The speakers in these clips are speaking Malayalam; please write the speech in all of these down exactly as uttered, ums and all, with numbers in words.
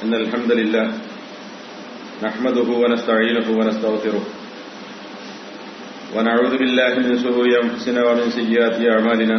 إن الحمد لله نحمده ونستعينه ونستغفره ونعوذ بالله من شرور أنفسنا ومن سيئات أعمالنا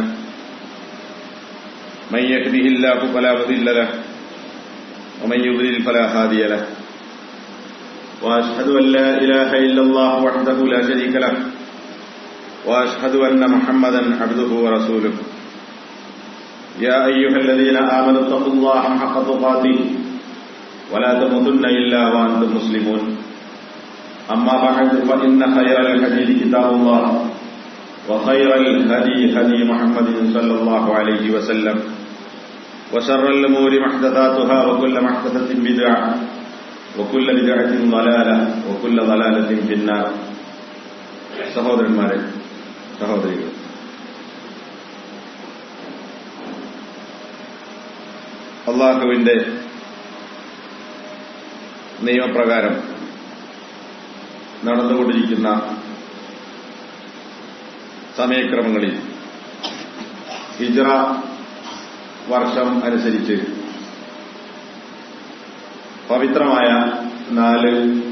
من يهده الله فلا مضل له ومن يضلل فلا هادي له وأشهد أن لا إله إلا الله وحده لا شريك له وأشهد أن محمدا عبده ورسوله يا أيها الذين آمنوا اتقوا الله حق تقاته ولا تموتن إلا وأنتم مسلمون أما بعد فإن خير الحديث كتاب الله وخير الهدي هدي محمد صلى الله عليه وسلم وشر الأمور محدثاتها وكل محدثة بدعة وكل بدعة ضلالة وكل ضلالة في النار. സഹോദരന്മാരെ, സഹോദരികൾ, അള്ളാഹുവിന്റെ നിയമപ്രകാരം നടന്നുകൊണ്ടിരിക്കുന്ന സമയക്രമങ്ങളിൽ ഹിജ്റ വർഷം അനുസരിച്ച് പവിത്രമായ നാല്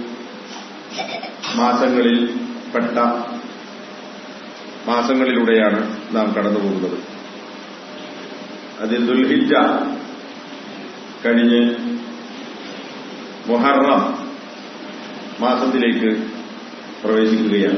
മാസങ്ങളിൽ പെട്ട മാസങ്ങളിലൂടെയാണ് നാം കടന്നുപോകുന്നത്. അതിൽ ദുൽഹിജ്ജ കഴിഞ്ഞ് മുഹറം മാസത്തിലേക്ക് പ്രവേശിക്കുകയാണ്.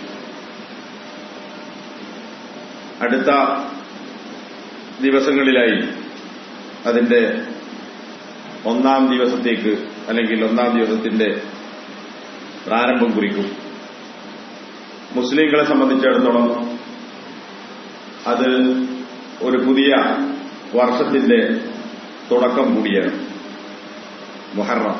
അടുത്ത ദിവസങ്ങളിലായി അതിന്റെ ഒന്നാം ദിവസത്തേക്ക് അല്ലെങ്കിൽ ഒന്നാം ദിവസത്തിന്റെ പ്രാരംഭം കുറിക്കും. മുസ്ലിങ്ങളെ സംബന്ധിച്ചിടത്തോളം അത് ഒരു പുതിയ വർഷത്തിന്റെ തുടക്കം കൂടിയാണ് മുഹറം.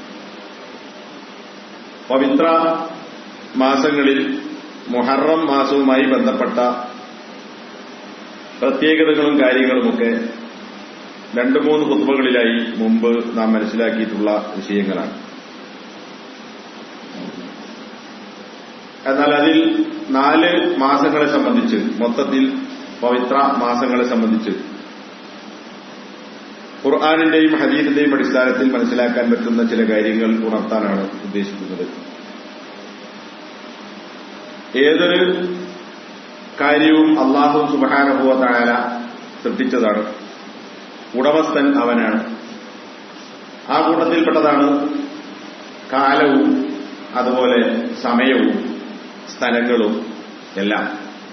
പവിത്ര മാസങ്ങളിൽ മുഹറം മാസവുമായി ബന്ധപ്പെട്ട പ്രത്യേകതകളും കാര്യങ്ങളുമൊക്കെ രണ്ടു മൂന്ന് ഖുത്ബകളിലായി മുമ്പ് നാം മനസ്സിലാക്കിയിട്ടുള്ള വിഷയങ്ങളാണ്. എന്നാൽ അതിൽ നാല് മാസങ്ങളെ സംബന്ധിച്ച്, മൊത്തത്തിൽ പവിത്ര മാസങ്ങളെ സംബന്ധിച്ച് ഖുർആനിന്റെയും ഹദീസിന്റെയും അടിസ്ഥാനത്തിൽ മനസ്സിലാക്കാൻ പറ്റുന്ന ചില കാര്യങ്ങൾ ഉണർത്താനാണ് ഉദ്ദേശിക്കുന്നത്. ഏതൊരു കാര്യവും അല്ലാഹു സുബ്ഹാനഹു വ തആല സൃഷ്ടിച്ചതാണ്, ഉടമസ്ഥൻ അവനാണ്. ആ കൂട്ടത്തിൽപ്പെട്ടതാണ് കാലവും അതുപോലെ സമയവും സ്ഥലങ്ങളും എല്ലാം.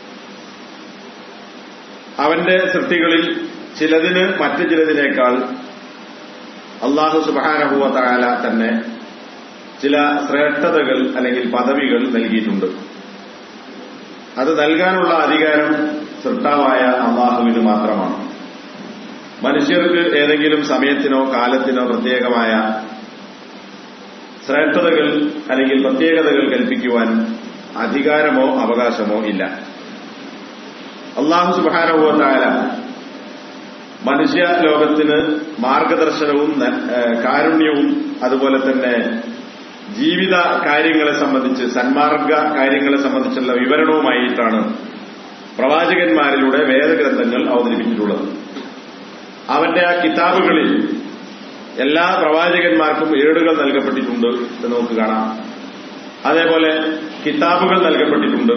അവന്റെ സൃഷ്ടികളിൽ ചിലതിന് മറ്റു ചിലതിനേക്കാൾ അല്ലാഹു സുബ്ഹാനഹു വ തആല തന്നെ ചില ശ്രേഷ്ഠതകൾ അല്ലെങ്കിൽ പദവികൾ നൽകിയിട്ടുണ്ട്. അത് നൽകാനുള്ള അധികാരം സൃഷ്ടാവായ അല്ലാഹുവിന് മാത്രമാണ്. മനുഷ്യർക്ക് ഏതെങ്കിലും സമയത്തിനോ കാലത്തിനോ പ്രത്യേകമായ ശ്രേഷ്ഠതകൾ അല്ലെങ്കിൽ പ്രത്യേകതകൾ കൽപ്പിക്കുവാൻ അധികാരമോ അവകാശമോ ഇല്ല. അല്ലാഹു സുബ്ഹാനഹു വ തആല മനുഷ്യ ലോകത്തിന് മാർഗദർശനവും കാരുണ്യവും അതുപോലെ തന്നെ ജീവിത കാര്യങ്ങളെ സംബന്ധിച്ച്, സന്മാർഗ കാര്യങ്ങളെ സംബന്ധിച്ചുള്ള വിവരണവുമായിട്ടാണ് പ്രവാചകന്മാരിലൂടെ വേദഗ്രന്ഥങ്ങൾ അവതരിപ്പിച്ചിട്ടുള്ളത്. അവന്റെ ആ കിതാബുകളിൽ എല്ലാ പ്രവാചകന്മാർക്കും ഏടുകൾ നൽകപ്പെട്ടിട്ടുണ്ട് എന്ന് നമുക്ക് കാണാം. അതേപോലെ കിതാബുകൾ നൽകപ്പെട്ടിട്ടുണ്ട്.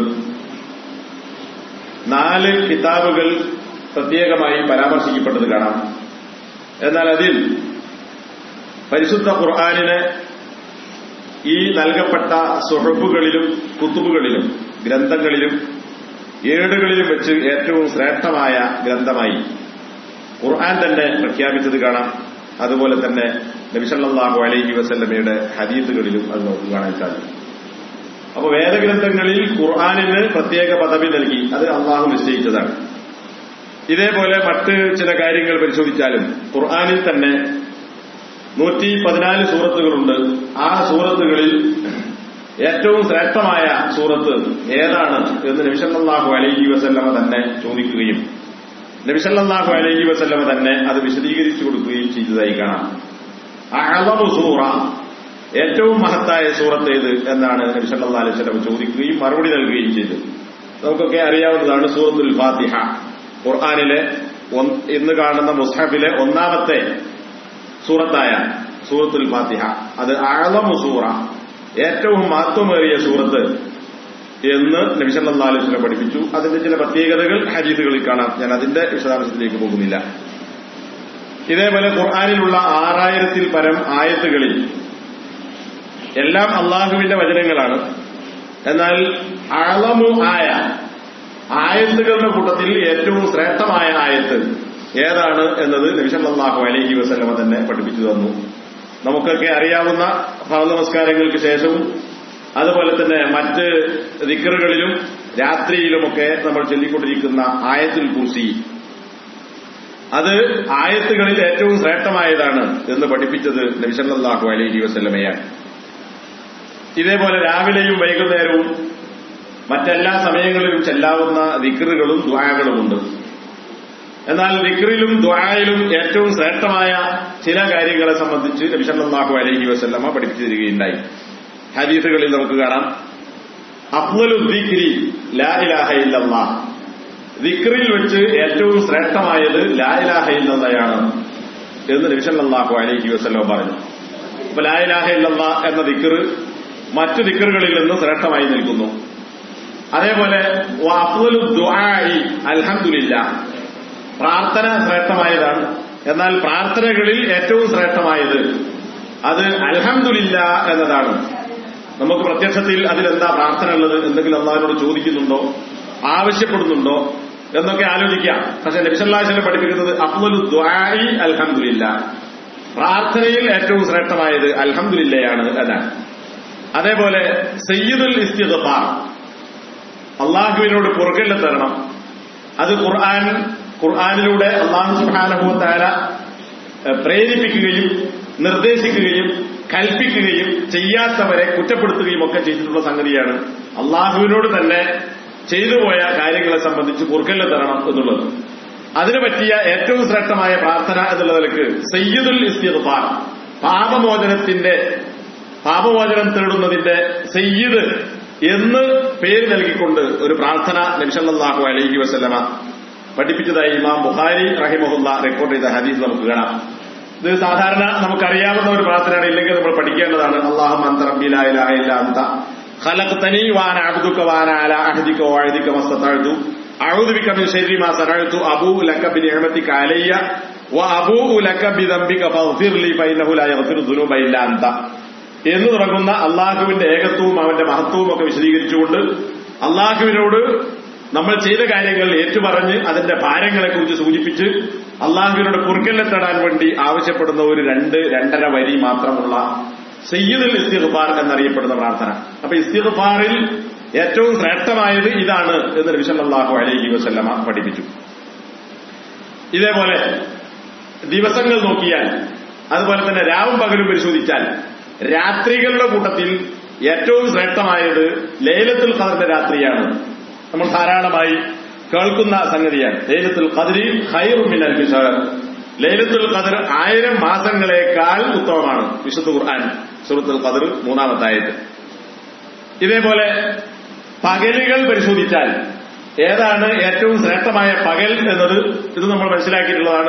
നാല് കിതാബുകൾ പ്രത്യേകമായി പരാമർശിക്കപ്പെട്ടത് കാണാം. എന്നാൽ അതിൽ പരിശുദ്ധ ഖുർആനിനെ ഈ നൽകപ്പെട്ട സുഹഫുകളിലും കുത്തുബുകളിലും ഗ്രന്ഥങ്ങളിലും ഏടുകളിലും വെച്ച് ഏറ്റവും ശ്രേഷ്ഠമായ ഗ്രന്ഥമായി ഖുർആൻ തന്നെ പ്രഖ്യാപിച്ചത് കാണാം. അതുപോലെ തന്നെ നബി സല്ലല്ലാഹു അലൈഹി വസല്ലമയുടെ ഹദീസുകളിലും അത് നമുക്ക് കാണാൻ സാധിക്കും. അപ്പോൾ വേദഗ്രന്ഥങ്ങളിൽ ഖുർആനിന് പ്രത്യേക പദവി നൽകി, അത് അള്ളാഹു നിശ്ചയിച്ചതാണ്. ഇതേപോലെ മറ്റ് ചില കാര്യങ്ങൾ പരിശോധിച്ചാലും ഖുർആനിൽ തന്നെ നൂറ്റി പതിനാല് സൂറത്തുകളുണ്ട്. ആ സൂറത്തുകളിൽ ഏറ്റവും ശ്രേഷ്ഠമായ സൂറത്ത് ഏതാണ് എന്ന് നബി സല്ലല്ലാഹു അലൈഹി വസല്ലമ തന്നെ ചോദിക്കുകയും നബി സല്ലല്ലാഹു അലൈഹി വസല്ലമ തന്നെ അത് വിശദീകരിച്ചു കൊടുക്കുകയും ചെയ്തതായി കാണാം. അഅ്ളമു സൂറ, ഏറ്റവും മഹത്തായ സൂറത്ത് ഏത് എന്നാണ് നബി സല്ലല്ലാഹു അലൈഹി വസല്ലമ ചോദിക്കുകയും മറുപടി നൽകുകയും ചെയ്തു. നമുക്കൊക്കെ അറിയാവുന്നതാണ് സൂറത്തുൽ ഫാത്തിഹ. ഖുർആനിലെ ഇന്ന് കാണുന്ന മുസ്ഹഫിലെ ഒന്നാമത്തെ സൂറത്തായ സൂറത്തുൽ ഫാത്തിഹ. അത് അഅ്ളമു സൂറ, ഏറ്റവും മഹത്വമേറിയ സൂറത്ത് എന്ന് നബി സല്ലല്ലാഹു അലൈഹി വസല്ലം പഠിപ്പിച്ചു. അതിന്റെ ചില പ്രത്യേകതകൾ ഹദീസുകളിൽ കാണാം. ഞാൻ അതിന്റെ വിശദാംശത്തിലേക്ക് പോകുന്നില്ല. ഇതേപോലെ ഖുർആനിലുള്ള ആറായിരത്തിൽ പരം ആയത്തുകളിൽ എല്ലാം അള്ളാഹുവിന്റെ വചനങ്ങളാണ്. എന്നാൽ അഅ്ളമു ആയ, ആയത്തുകളുടെ കൂട്ടത്തിൽ ഏറ്റവും ശ്രേഷ്ഠമായ ആയത്ത് ഏതാണ് എന്നത് നബി സല്ലല്ലാഹു അലൈഹി വസല്ലം തന്നെ പഠിപ്പിച്ചു തന്നു. നമുക്കൊക്കെ അറിയാവുന്ന ഫർദ് നമസ്കാരങ്ങൾക്ക് ശേഷവും അതുപോലെ തന്നെ മറ്റ് ദിക്റുകളിലും രാത്രിയിലുമൊക്കെ നമ്മൾ ചൊല്ലിക്കൊണ്ടിരിക്കുന്ന ആയത്തുൽ കുർസി, അത് ആയത്തുകളിൽ ഏറ്റവും ശ്രേഷ്ഠമായതാണ് എന്ന് പഠിപ്പിച്ചത് നബി സല്ലല്ലാഹു അലൈഹി വസല്ലമയാണ്. ഇതേപോലെ രാവിലെയും വൈകുന്നേരവും മറ്റെല്ലാ സമയങ്ങളിലും ചെല്ലാവുന്ന ദിക്റുകളും ദുആകളുമുണ്ട്. എന്നാൽ ദിക്റിലും ദുആയിലും ഏറ്റവും ശ്രേഷ്ഠമായ ചില കാര്യങ്ങളെ സംബന്ധിച്ച് നബി സല്ലല്ലാഹു അലൈഹി വസല്ലമ പഠിപ്പിച്ചു തരികയുണ്ടായി. ഹദീസുകളിൽ നമുക്ക് കാണാം, അഫ്ളലു ദിക്രി ലാ ഇലാഹ ഇല്ലല്ലാഹ്, ദിക്റിൽ വെച്ച് ഏറ്റവും ശ്രേഷ്ഠമായത് ലാ ഇലാഹ ഇല്ലല്ലാഹയാണ് എന്ന് നബി സല്ലല്ലാഹു അലൈഹി വസല്ലം പറഞ്ഞു. അപ്പൊ ലാ ഇലാഹ ഇല്ലല്ലാഹ് എന്ന ദിക്ർ മറ്റു ദിക്റുകളിൽ നിന്ന് ശ്രേഷ്ഠമായി നിൽക്കുന്നു. അതേപോലെ അഫ്ളലു ദുആഇ അൽഹംദുലില്ലാഹ്, പ്രാർത്ഥന ശ്രേഷ്ഠമായതാണ്. എന്നാൽ പ്രാർത്ഥനകളിൽ ഏറ്റവും ശ്രേഷ്ഠമായത് അത് അൽഹംദുലില്ലാഹ് എന്നതാണ്. നമുക്ക് പ്രത്യക്ഷത്തിൽ അതിലെന്താ പ്രാർത്ഥന ഉള്ളത്, എന്തെങ്കിലും അല്ലാഹുവിനോട് ചോദിക്കുന്നുണ്ടോ, ആവശ്യപ്പെടുന്നുണ്ടോ എന്നൊക്കെ ആലോചിക്കാം. പക്ഷെ നബി സല്ലല്ലാഹു അലൈഹി വസല്ലം പഠിപ്പിക്കുന്നത് അഫ്ളലു ദുആഇ അൽഹംദുലില്ലാഹ്, പ്രാർത്ഥനയിൽ ഏറ്റവും ശ്രേഷ്ഠമായത് അൽഹംദുലില്ലയാണ് എന്നാണ്. അതേപോലെ സയ്യിദുൽ ഇസ്തിഗ്ഫാർ, അള്ളാഹുവിനോട് പുറകെല്ലാം തരണം. അത് ഖുർആൻ ഖുർആനിലൂടെ അല്ലാഹു സുബ്ഹാനഹു വ തആല പ്രേരിപ്പിക്കുകയും നിർദ്ദേശിക്കുകയും കൽപ്പിക്കുകയും ചെയ്യാത്തവരെ കുറ്റപ്പെടുത്തുകയും ഒക്കെ ചെയ്തിട്ടുള്ള സംഗതിയാണ്. അള്ളാഹുവിനോട് തന്നെ ചെയ്തുപോയ കാര്യങ്ങളെ സംബന്ധിച്ച് പുറകെല്ലാം തരണം എന്നുള്ളത്. അതിനു പറ്റിയ ഏറ്റവും ശ്രേഷ്ഠമായ പ്രാർത്ഥന എന്നുള്ള നിലക്ക് സയ്യിദുൽ ഇസ്തിഗ്ഫാർ, പാപമോചനത്തിന്റെ പാപമോചനം തേടുന്നതിന്റെ സയ്യിദ് എന്ന് പേര് നൽകിക്കൊണ്ട് ഒരു പ്രാർത്ഥന നബി സല്ലല്ലാഹു അലൈഹി വസല്ലമ പഠിപ്പിച്ചതായി ഇമാം ബുഖാരി റഹിമഹുല്ലാ റിപ്പോർട്ട് ചെയ്ത ഹദീസ് നമുക്ക് കാണാം. ഇത് സാധാരണ നമുക്കറിയാവുന്ന ഒരു പ്രാർത്ഥനയാണ്, ഇല്ലെങ്കിൽ നമ്മൾ പഠിക്കേണ്ടതാണ്. അല്ലാഹുമ്മ അൻത റബ്ബി ലാ ഇലാഹ ഇല്ലാ അൻത ഖലഖ്തനി വഅന അബ്ദുക വഅന അലാ അഹ്ദിക വഅദിക മസ്തതഅതു അഊദു ബിക മിൻ ശർരി മാ സനഅതു അബൂഉ ലക ബിനിഅമതിക അലയ്യ വഅബൂഉ ലക ബിദംബിക ഫഗ്ഫിർ ലി ഫഇന്നഹു ലാ യഗ്ഫിറു ദുനൂബ ഇല്ലാ അൻത എന്ന് തുടങ്ങുന്ന അള്ളാഹുവിന്റെ ഏകത്വവും അവന്റെ മഹത്വവും ഒക്കെ വിശദീകരിച്ചുകൊണ്ട് അള്ളാഹുവിനോട് നമ്മൾ ചെയ്ത കാര്യങ്ങൾ ഏറ്റുപറഞ്ഞ് അതിന്റെ ഭാരങ്ങളെക്കുറിച്ച് സൂചിപ്പിച്ച് അള്ളാഹുവിനോട് കുറുക്കല്ലെ തേടാൻ വേണ്ടി ആവശ്യപ്പെടുന്ന ഒരു രണ്ട് രണ്ടര വരി മാത്രമുള്ള സയ്യിദുൽ ഇസ്തിഗ്ഫാർ എന്നറിയപ്പെടുന്ന പ്രാർത്ഥന. അപ്പൊ ഇസ്തിഗ്ഫാറിൽ ഏറ്റവും ശ്രേഷ്ഠമായത് ഇതാണ് എന്ന് നബി സല്ലല്ലാഹു അലൈഹി വസല്ലമ പഠിപ്പിച്ചു. ഇതേപോലെ ദിവസങ്ങൾ നോക്കിയാൽ, അതുപോലെ തന്നെ രാവും പകലും പരിശോധിച്ചാൽ, രാത്രികളുടെ കൂട്ടത്തിൽ ഏറ്റവും ശ്രേഷ്ഠമായത് ലൈലത്തുൽ ഖദറിന്റെ രാത്രിയാണ്. നമ്മൾ ധാരാളമായി കേൾക്കുന്ന സംഗതിയാണ്. ലൈലത്തുൽ ഖദ്രി ഖൈറും മിൻ അൽഫി ശഹർ, ലൈലത്തുൽ ഖദർ ആയിരം മാസങ്ങളെക്കാൾ ഉത്തമമാണ്. വിശുദ്ധ ഖുർആൻ സൂറത്തുൽ ഖദർ മൂന്നാമത്തെ ആയത്ത്. ഇതേപോലെ പകലുകൾ പരിശോധിച്ചാൽ ഏതാണ് ഏറ്റവും ശ്രേഷ്ഠമായ പകൽ എന്നത് ഇത് നമ്മൾ മനസ്സിലാക്കിയിട്ടുള്ളതാണ്.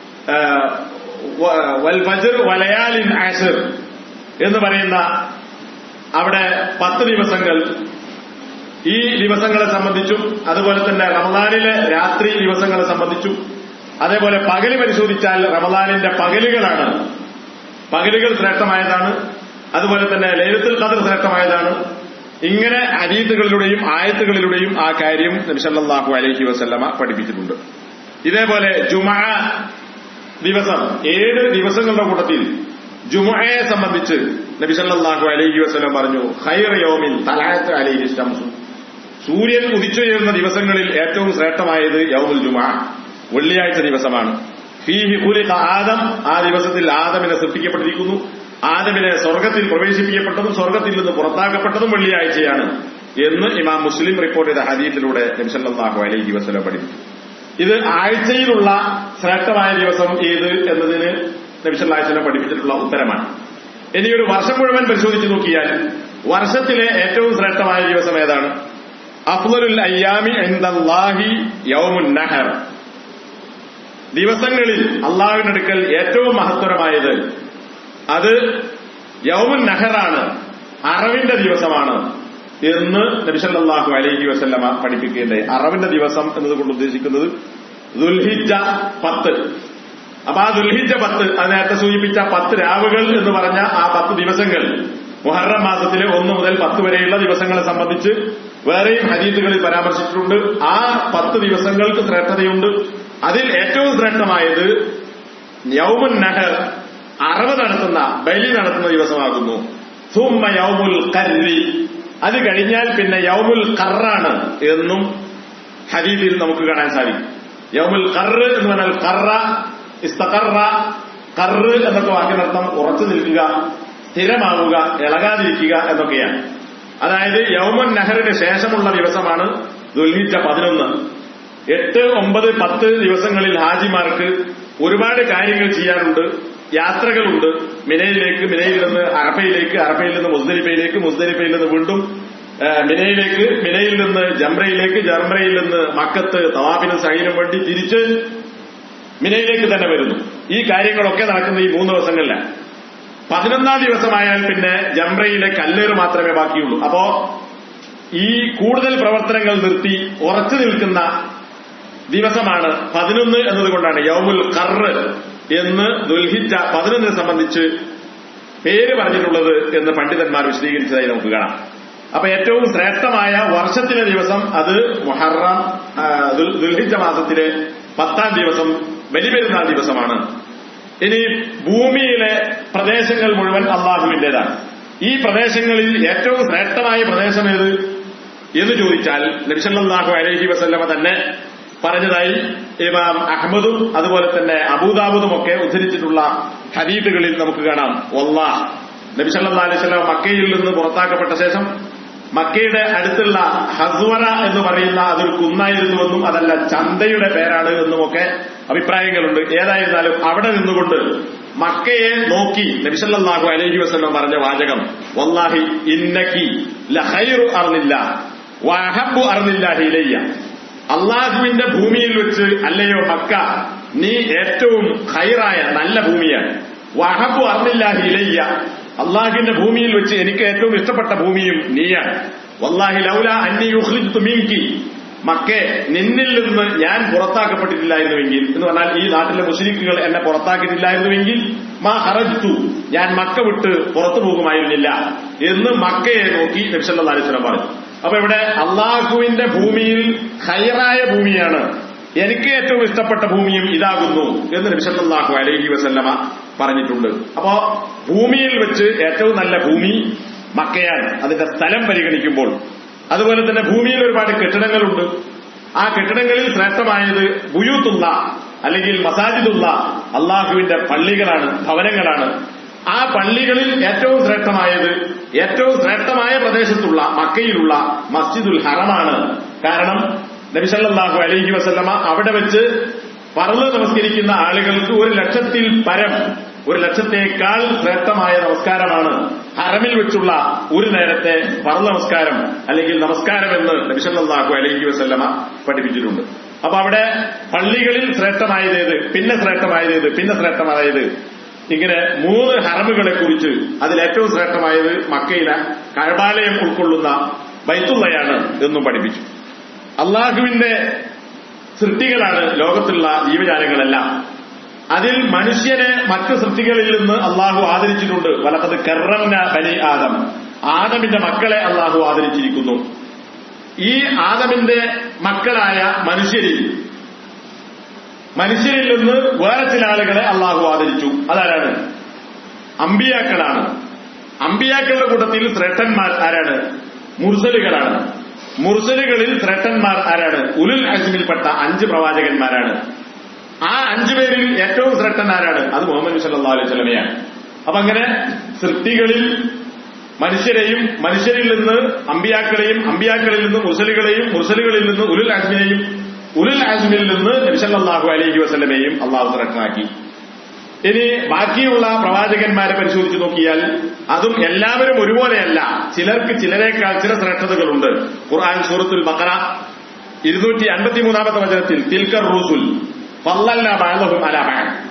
വൽ ഫജ്ർ വലയാലിൻ ആശിർ എന്ന് പറയുന്ന അവിടെ പത്ത് ദിവസങ്ങൾ, ഈ ദിവസങ്ങളെ സംബന്ധിച്ചും അതുപോലെ തന്നെ റമദാനിലെ രാത്രി ദിവസങ്ങളെ സംബന്ധിച്ചും, അതേപോലെ പകല് പരിശോധിച്ചാൽ റമദാനിന്റെ പകലുകളാണ്, പകലുകൾ ശ്രേഷ്ഠമായതാണ്. അതുപോലെ തന്നെ ലൈലത്തുൽ ഖദർ ശ്രേഷ്ഠമായതാണ്. ഇങ്ങനെ ഹദീസുകളിലൂടെയും ആയത്തുകളിലൂടെയും ആ കാര്യം നബി സല്ലല്ലാഹു അലൈഹി വസല്ലമ പഠിപ്പിച്ചിട്ടുണ്ട്. ഇതേപോലെ ജുമുഅ ദിവസം, ഏഴ് ദിവസങ്ങളുടെ കൂട്ടത്തിൽ ജുമുഅയെ സംബന്ധിച്ച് നബി സല്ലല്ലാഹു അലൈഹി വസല്ലം പറഞ്ഞു, ഖൈറു യൗമിൻ തലഅത്ത് അലൈഹി ശംസു, സൂര്യൻ ഉദിച്ചുയരുന്ന ദിവസങ്ങളിൽ ഏറ്റവും ശ്രേഷ്ഠമായത് യൗമുൽ ജുമുഅ, വെള്ളിയാഴ്ച ദിവസമാണ്. ഫീഹി ഖുലിഖ ആദം, ആ ദിവസത്തിൽ ആദമിനെ സൃഷ്ടിക്കപ്പെട്ടിരിക്കുന്നു. ആദമിനെ സ്വർഗത്തിൽ പ്രവേശിപ്പിക്കപ്പെട്ടതും സ്വർഗത്തിൽ നിന്ന് പുറത്താക്കപ്പെട്ടതും വെള്ളിയാഴ്ചയാണ് എന്ന് ഇമാം മുസ്ലിം റിപ്പോർട്ട് ചെയ്ത ഹദീസിലൂടെ നബി സല്ലല്ലാഹു അലൈഹി വസല്ലം പഠിപ്പിച്ചു. ഇത് ആഴ്ചയിലുള്ള ശ്രേഷ്ഠമായ ദിവസം ഏത് എന്നതിന് നബി സല്ലല്ലാഹു അലൈഹി വസല്ലം പഠിപ്പിച്ചിട്ടുള്ള ഉത്തരമാണ്. ഇനി ഒരു വർഷം മുഴുവൻ പരിശോധിച്ച് നോക്കിയാൽ വർഷത്തിലെ ഏറ്റവും ശ്രേഷ്ഠമായ ദിവസം ഏതാണ്? അഫ്ളലുൽ അയ്യാമി ഇൻദല്ലാഹി യൗമുൻ നഹർ, ദിവസങ്ങളിൽ അള്ളാഹുവിന്റെ അടുക്കൽ ഏറ്റവും മഹത്തരമായത് അത് യൗമുൻ നഹറാണ്, അറവിന്റെ ദിവസമാണ് എന്ന് നബി സല്ലല്ലാഹു അലൈഹി വസല്ലമ പഠിപ്പിക്കുകയുണ്ടായി. അറവിന്റെ ദിവസം എന്നതുകൊണ്ട് ഉദ്ദേശിക്കുന്നത് ദുൽഹിജ്ജ പത്ത്. അപ്പൊ ആ ദുൽഹിജ്ജ പത്ത്, അത് നേരത്തെ സൂചിപ്പിച്ച പത്ത് രാവുകൾ എന്ന് പറഞ്ഞ ആ പത്ത് ദിവസങ്ങൾ മുഹറം മാസത്തിലെ ഒന്ന് മുതൽ പത്ത് വരെയുള്ള ദിവസങ്ങളെ സംബന്ധിച്ച് വേറെയും ഹദീസുകളിൽ പരാമർശിച്ചിട്ടുണ്ട്. ആ പത്ത് ദിവസങ്ങൾക്ക് ശ്രേഷ്ഠതയുണ്ട്. അതിൽ ഏറ്റവും ശ്രേഷ്ഠമായത് യൗമുൻ നഹർ, അറവ് നടത്തുന്ന, ബലി നടത്തുന്ന ദിവസമാകുന്നു. സുമ്മ യൗമുൽ ഖർരി, അത് കഴിഞ്ഞാൽ പിന്നെ യൗമുൽ ഖർറാണ് എന്നും ഹദീസിൽ നമുക്ക് കാണാൻ സാധിക്കും. യൗമുൽ ഖർറ് എന്ന് പറഞ്ഞാൽ ഖർറ, ഇസ്തഖറ, ഖർറ് എന്നൊക്കെ വാക്കിനർത്ഥം ഉറച്ചു നിൽക്കുക, സ്ഥിരമാവുക, ഇളകാതിരിക്കുക എന്നൊക്കെയാണ്. അതായത് യൗമുൻ നഹറിന് ശേഷമുള്ള ദിവസമാണ് ദുൽഹിജ്ജ പതിനൊന്ന്. എട്ട്, ഒമ്പത്, പത്ത് ദിവസങ്ങളിൽ ഹാജിമാർക്ക് ഒരുപാട് കാര്യങ്ങൾ ചെയ്യാനുണ്ട്, യാത്രകളുണ്ട്. മിനയിലേക്ക്, മിനയിൽ നിന്ന് അറഫയിലേക്ക്, അറഫയിൽ നിന്ന് മുസ്ദലിഫയിലേക്ക്, മുസ്ദലിഫയിൽ നിന്ന് വീണ്ടും മിനയിലേക്ക്, മിനയിൽ നിന്ന് ജംറയിലേക്ക്, ജംറയിൽ നിന്ന് മക്കത്ത് തവാഫിനും സഈനും വേണ്ടി തിരിച്ച് മിനയിലേക്ക് തന്നെ വരുന്നു. ഈ കാര്യങ്ങളൊക്കെ നടക്കുന്ന ഈ മൂന്ന് ദിവസങ്ങളിലാണ്. പതിനൊന്നാം ദിവസമായാൽ പിന്നെ ജംറയിലെ കല്ലേറ് മാത്രമേ ബാക്കിയുള്ളൂ. അപ്പോ ഈ കൂടുതൽ പ്രവർത്തനങ്ങൾ നിർത്തി ഉറച്ചു നിൽക്കുന്ന ദിവസമാണ് പതിനൊന്ന് എന്നതുകൊണ്ടാണ് യൗമുൽ ഖർറ് എന്ന് ദുൽഹിജ്ജ പതിനൊന്നിനെ സംബന്ധിച്ച് പേര് പറഞ്ഞിട്ടുള്ളത് എന്ന് പണ്ഡിതന്മാർ വിശദീകരിച്ചതായി നമുക്ക് കാണാം. അപ്പൊ ഏറ്റവും ശ്രേഷ്ഠമായ വർഷത്തിലെ ദിവസം അത് മുഹറം ദുൽഹിജ്ജ മാസത്തിലെ പത്താം ദിവസം ബലിപെരുന്നാൾ ദിവസമാണ്. ഇനി ഭൂമിയിലെ പ്രദേശങ്ങൾ മുഴുവൻ അള്ളാഹുവിന്റേതാണ്. ഈ പ്രദേശങ്ങളിൽ ഏറ്റവും ശ്രേഷ്ഠമായ പ്രദേശം ഏത് എന്ന് ചോദിച്ചാൽ നബി സല്ലല്ലാഹു അലൈഹി വസല്ലമ തന്നെ പറഞ്ഞതായി ഇമാം അഹ്മദും അതുപോലെ തന്നെ അബൂദാവൂദും ഒക്കെ ഉദ്ധരിച്ചിട്ടുള്ള ഹദീസുകളിൽ നമുക്ക് കാണാം. വല്ലാഹ്, നബി സല്ലല്ലാഹു അലൈഹി വസല്ലം മക്കയിൽ നിന്ന് പുറത്താക്കപ്പെട്ട ശേഷം മക്കയുടെ അടുത്തുള്ള ഹസ്വറ എന്ന് പറയുന്ന അതൊരു കുന്നായിരുന്നുവെന്നും അതല്ല ചന്തയുടെ പേരാണ് എന്നുമൊക്കെ അഭിപ്രായങ്ങളുണ്ട്. ഏതായിരുന്നാലും അവിടെ നിന്നുകൊണ്ട് മക്കയെ നോക്കി നബി സല്ലല്ലാഹു അലൈഹി വസല്ലം പറഞ്ഞ വാചകം വല്ലാഹി ഇന്നകി ലഖൈറു അർളില്ലാഹ് വഅഹബ്ബു അർളില്ലാഹി ഇലയ്യ. അള്ളാഹുവിന്റെ ഭൂമിയിൽ വെച്ച് അല്ലയോ മക്ക, നീ ഏറ്റവും ഖൈറായ നല്ല ഭൂമിയാണ്. വഅഹബ്ബു അർളില്ലാഹി ഇലയ്യ, അള്ളാഹുവിന്റെ ഭൂമിയിൽ വെച്ച് എനിക്ക് ഏറ്റവും ഇഷ്ടപ്പെട്ട ഭൂമിയും നീയാണ്. വല്ലാഹി ലൗല അന്നി യുഖ്രിജ്തു മിൻകി, മക്കേ നിന്നിൽ നിന്ന് ഞാൻ പുറത്താക്കപ്പെട്ടിട്ടില്ലായിരുന്നുവെങ്കിൽ എന്ന് പറഞ്ഞാൽ ഈ നാട്ടിലെ മുശ്രിക്കുകൾ എന്നെ പുറത്താക്കിയിട്ടില്ലായിരുന്നുവെങ്കിൽ മാ ഖറജ്തു, ഞാൻ മക്ക വിട്ട് പുറത്തു പോകുമായിരുന്നില്ല എന്ന് മക്കയെ നോക്കി നബി സല്ലല്ലാഹു അലൈഹി വസല്ലം പറഞ്ഞു. അപ്പൊ ഇവിടെ അള്ളാഹുവിന്റെ ഭൂമിയിൽ ഖൈറായ ഭൂമിയാണ്, എനിക്ക് ഏറ്റവും ഇഷ്ടപ്പെട്ട ഭൂമിയും ഇതാകുന്നു എന്ന് നബി സല്ലല്ലാഹു അലൈഹി വസല്ലമ പറഞ്ഞിട്ടുണ്ട്. അപ്പോ ഭൂമിയിൽ വെച്ച് ഏറ്റവും നല്ല ഭൂമി മക്കയാണ് അതിന്റെ സ്ഥലം പരിഗണിക്കുമ്പോൾ. അതുപോലെ തന്നെ ഭൂമിയിൽ ഒരുപാട് കെട്ടിടങ്ങളുണ്ട്. ആ കെട്ടിടങ്ങളിൽ ശ്രേഷ്ഠമായത് ബുയൂത്തുള്ള അല്ലെങ്കിൽ മസാജിദുള്ള അള്ളാഹുവിന്റെ പള്ളികളാണ്, ഭവനങ്ങളാണ്. ആ പള്ളികളിൽ ഏറ്റവും ശ്രേഷ്ഠമായത് ഏറ്റവും ശ്രേഷ്ഠമായ പ്രദേശത്തുള്ള മക്കയിലുള്ള മസ്ജിദുൽ ഹറമാണ്. കാരണം നബി സല്ലല്ലാഹു അലൈഹി വസല്ലമ അവിടെ വെച്ച് ഫർള് നമസ്കരിക്കുന്ന ആളുകൾക്ക് ഒരു ലക്ഷത്തിൽ പരം, ഒരു ലക്ഷത്തേക്കാൾ ശ്രേഷ്ഠമായ നമസ്കാരമാണ് ഹറമിൽ വെച്ചുള്ള ഒരു നേരത്തെ ഫർള് നമസ്കാരം അല്ലെങ്കിൽ നമസ്കാരം എന്ന് നബി സല്ലല്ലാഹു അലൈഹി വസല്ലമ പഠിപ്പിച്ചിട്ടുണ്ട്. അപ്പൊ അവിടെ പള്ളികളിൽ ശ്രേഷ്ഠമായതേത്, പിന്നെ ശ്രേഷ്ഠമായതേത്, പിന്നെ ശ്രേഷ്ഠമായത്, ഇങ്ങനെ മൂന്ന് ഹറമുകളെ കുറിച്ച് അതിലേറ്റവും ശ്രേഷ്ഠമായത് മക്കയിലെ കഅബാലയം ഉൾക്കൊള്ളുന്ന ബൈത്തുള്ളയാണ് എന്നും പഠിപ്പിച്ചു. അള്ളാഹുവിന്റെ സൃഷ്ടികളാണ് ലോകത്തുള്ള ജീവജാലങ്ങളെല്ലാം. അതിൽ മനുഷ്യനെ മറ്റു സൃഷ്ടികളിൽ നിന്ന് അള്ളാഹു ആദരിച്ചിട്ടുണ്ട്. വലഖദ് കർറംന ബനി ആദം, ആദമിന്റെ മക്കളെ അള്ളാഹു ആദരിച്ചിരിക്കുന്നു. ഈ ആദമിന്റെ മക്കളായ മനുഷ്യരിൽ മനുഷ്യരിൽ നിന്ന് വേറെ ചില ആളുകളെ അള്ളാഹു ആദരിച്ചു. അതാരാണ്? അമ്പിയാക്കളാണ്. അമ്പിയാക്കളുടെ കൂട്ടത്തിൽ ശ്രേഷ്ഠന്മാർ ആരാണ്? മുർസലുകളാണ്. മുർസലുകളിൽ ശ്രേഷ്ഠന്മാർ ആരാണ്? ഉലുൽ അസ്മിൽപ്പെട്ട അഞ്ച് പ്രവാചകന്മാരാണ്. ആ അഞ്ചുപേരിൽ ഏറ്റവും ശ്രേഷ്ഠൻ ആരാണ്? അത് മുഹമ്മദ് സല്ലല്ലാഹു അലൈഹി വസല്ലമയാണ്. അപ്പൊ അങ്ങനെ സൃഷ്ടികളിൽ മനുഷ്യരെയും മനുഷ്യരിൽ നിന്ന് അമ്പിയാക്കളെയും അമ്പിയാക്കളിൽ നിന്ന് മുർസലുകളെയും മുർസലുകളിൽ നിന്ന് ഉലുൽ അസ്മിനെയും ഉലുൽ അസ്മിൽ നിന്ന് നബി സല്ലല്ലാഹു അലൈഹി വസല്ലമയെയും അള്ളാഹു ശ്രേഷ്ഠനാക്കി. ഇനി ബാക്കിയുള്ള പ്രവാചകന്മാരെ പരിശോധിച്ച് നോക്കിയാൽ അതും എല്ലാവരും ഒരുപോലെയല്ല. ചിലർക്ക് ചിലരേക്കാൾ ചില ശ്രേഷ്ഠതകളുണ്ട്. ഖുർആൻ സൂറത്തുൽ ബഖറ ഇരുന്നൂറ്റി അൻപത്തിമൂന്നാമത്തെ വചനത്തിൽ തിൽക്കർ റൂസുൽ ഫളൽനാ ബഅദഹും അലാ ബഅദ്,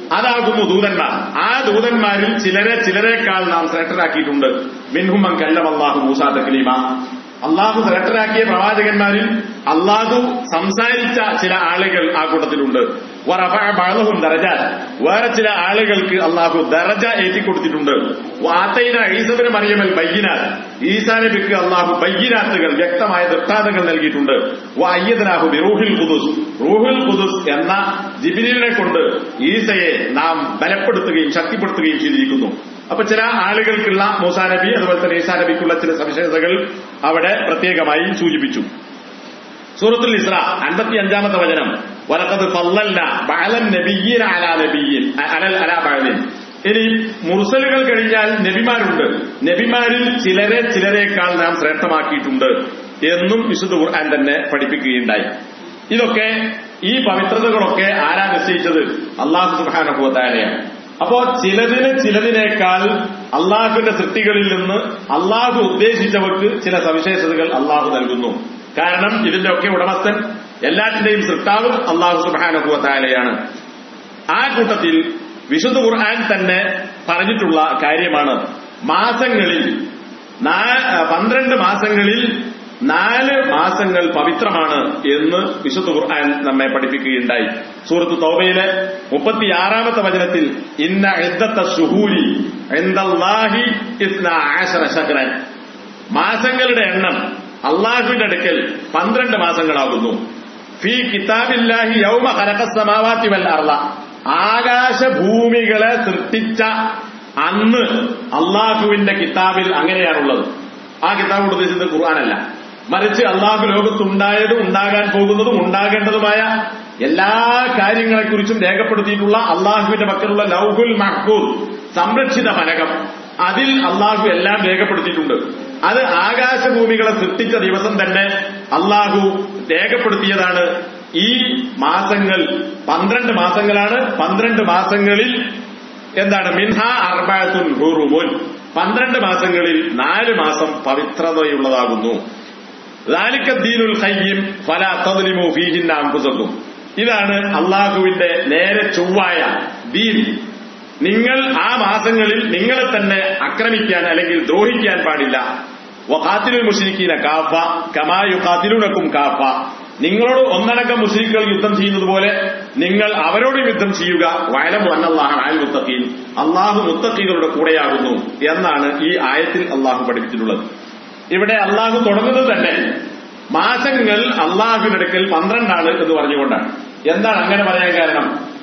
അതാകുന്നു ദൂതന്മാർ. ആ ദൂതന്മാരിൽ ചിലരെ ചിലരെക്കാൾ നാം ശ്രേഷ്ഠരാക്കിയിട്ടുണ്ട്. മിൻഹും മൻ കല്ലമ അല്ലാഹു മൂസാ തക്ലീമ. അള്ളാഹു ശ്രേഷ്ഠരാക്കിയ പ്രവാചകന്മാരിൽ അള്ളാഹു സംസാരിച്ച ചില ആളുകൾ ആ കൂട്ടത്തിലുണ്ട്. വറഫഅ ബഅദഹും ദറജാത്ത്. വേറെ ചില ആളുകൾക്ക് അള്ളാഹു ദറജ ഏറ്റിക്കൊടുത്തിട്ടുണ്ട്. വആതൈന ഈസാ ഇബ്നു മറിയമൽ ബയ്യിനാത്ത്. ഈസാ നബിക്ക് അള്ളാഹു ബയ്യിനാത്തുകൾ, വ്യക്തമായ ദൃഷ്ടാന്തങ്ങൾ നൽകിയിട്ടുണ്ട്. വഅയ്യദ്നാഹു ബിറൂഹിൽ ഖുദൂസ്. റൂഹുൽ ഖുദൂസ് എന്ന ജിബ്രീലിനെ കൊണ്ട് ഈസയെ നാം ബലപ്പെടുത്തുകയും ശക്തിപ്പെടുത്തുകയും ചെയ്തിരിക്കുന്നു. അപ്പൊ ചില ആളുകൾക്കുള്ള മൂസാ നബി അതുപോലെ തന്നെ ഈസാ നബിക്കുള്ള ചില സവിശേഷതകൾ അവിടെ പ്രത്യേകമായി സൂചിപ്പിച്ചു. സൂറത്തുൽ ഇസ്രാ അൻപത്തി അഞ്ചാമത്തെ വചനം, വലഖദ് ഫളൽനാ ബഅലൻ നബിയ്യിന അലാ നബിയ്യിൻ അലൽ അലാ ബഅലിൻ. ഇനി മുർസലുകൾ കഴിഞ്ഞാൽ നബിമാരുണ്ട്. നബിമാരിൽ ചിലരെ ചിലരേക്കാൾ നാം ശ്രേഷ്ഠമാക്കിയിട്ടുണ്ട് എന്നും വിശുദ്ധ ഖുർആൻ തന്നെ പഠിപ്പിക്കുകയുണ്ടായി. ഇതൊക്കെ ഈ പവിത്രതകളൊക്കെ ആരാ നിശ്ചയിച്ചത്? അല്ലാഹു സുബ്ഹാനഹു വ തആലയാണ്. അപ്പോ ചിലതിന് ചിലതിനേക്കാൾ അള്ളാഹുവിന്റെ സൃഷ്ടികളിൽ നിന്ന് അള്ളാഹു ഉദ്ദേശിച്ചവർക്ക് ചില സവിശേഷതകൾ അള്ളാഹു നൽകുന്നു. കാരണം ഇതിന്റെ ഒക്കെ ഉടമസ്ഥൻ, എല്ലാറ്റിന്റെയും സൃഷ്ടാവ് അള്ളാഹു സുബ്ഹാനഹു വ തആലയാണ്. ആ കൂട്ടത്തിൽ വിശുദ്ധ ഖുർആൻ തന്നെ പറഞ്ഞിട്ടുള്ള കാര്യമാണ് മാസങ്ങളിൽ പന്ത്രണ്ട് മാസങ്ങളിൽ നാല് മാസങ്ങൾ പവിത്രമാണ് എന്ന് വിശുദ്ധ ഖുർആൻ നമ്മെ പഠിപ്പിക്കുകയുണ്ടായി. സൂറത്ത് തൗബയിലെ മുപ്പത്തിയാറാമത്തെ വചനത്തിൽ ഇന്ന ഇദ്ദത്ത ശുഹൂരി ഇൻദല്ലാഹി ഇസ്നാ അശറ ശഹ്റൻ. മാസങ്ങളുടെ എണ്ണം അള്ളാഹുവിന്റെ അടുക്കൽ പന്ത്രണ്ട് മാസങ്ങളാകുന്നു. ഫീ കിതാബില്ലാഹി യൗമ ഖലഖസ് സമാവാതി വൽ അർള. ആകാശഭൂമികളെ സൃഷ്ടിച്ച അന്ന് അള്ളാഹുവിന്റെ കിതാബിൽ അങ്ങനെയാണുള്ളത്. ആ കിതാബ് ഉദ്ദേശിച്ചത് ഖുർആനല്ല, മറിച്ച് അള്ളാഹു ലോകത്തുണ്ടായതും ഉണ്ടാകാൻ പോകുന്നതും ഉണ്ടാകേണ്ടതുമായ എല്ലാ കാര്യങ്ങളെക്കുറിച്ചും രേഖപ്പെടുത്തിയിട്ടുള്ള അള്ളാഹുവിന്റെ പക്കലുള്ള ലൗഹുൽ മഹ്ഫൂസ്, സംരക്ഷിത ഫലകം, അതിൽ അള്ളാഹു എല്ലാം രേഖപ്പെടുത്തിയിട്ടുണ്ട്. അത് ആകാശഭൂമികളെ സൃഷ്ടിച്ച ദിവസം തന്നെ അള്ളാഹു രേഖപ്പെടുത്തിയതാണ്. ഈ മാസങ്ങൾ പന്ത്രണ്ട് മാസങ്ങളാണ്. പന്ത്രണ്ട് മാസങ്ങളിൽ എന്താണ്? മിൻഹ അർബഅത്തുൻ ഹുറുമുൻ. പന്ത്രണ്ട് മാസങ്ങളിൽ നാല് മാസം പവിത്രതയുള്ളതാകുന്നു. ദാലിക ദീനുൽ ഖയ്യിം ഫലാ തദ്ലിമു ഫീഹിന്ന അൻഫുസകും. ഇതാണ് അള്ളാഹുവിന്റെ നേരെ ചൊവ്വായ ദീൻ. നിങ്ങൾ ആ മാസങ്ങളിൽ നിങ്ങളെ തന്നെ ആക്രമിക്കാൻ അല്ലെങ്കിൽ ദ്രോഹിക്കാൻ പാടില്ല. വഖാതിലുൽ മുശ്രിക്കീന കാഫ കമാ യുഖാതിലുനകും കാഫ. നിങ്ങളോട് ഒന്നടങ്കം മുശ്രിക്കുകൾ യുദ്ധം ചെയ്യുന്നത് പോലെ നിങ്ങൾ അവരോട് യുദ്ധം ചെയ്യുക. വഅലമു അന്നല്ലാഹ മഅൽ മുത്തഖീൻ. അള്ളാഹു മുത്തഖീകളുടെ കൂടെയാകുന്നു എന്നാണ് ഈ ആയത്തിൽ അള്ളാഹു പഠിപ്പിച്ചിട്ടുള്ളത്. ഇവിടെ അള്ളാഹു തുടങ്ങുന്നത് തന്നെ മാസങ്ങൾ അള്ളാഹുവിന്റെ അടുക്കൽ പന്ത്രണ്ടാണ് എന്ന് പറഞ്ഞുകൊണ്ടാണ്. എന്താണ് അങ്ങനെ പറയാൻ കാരണം?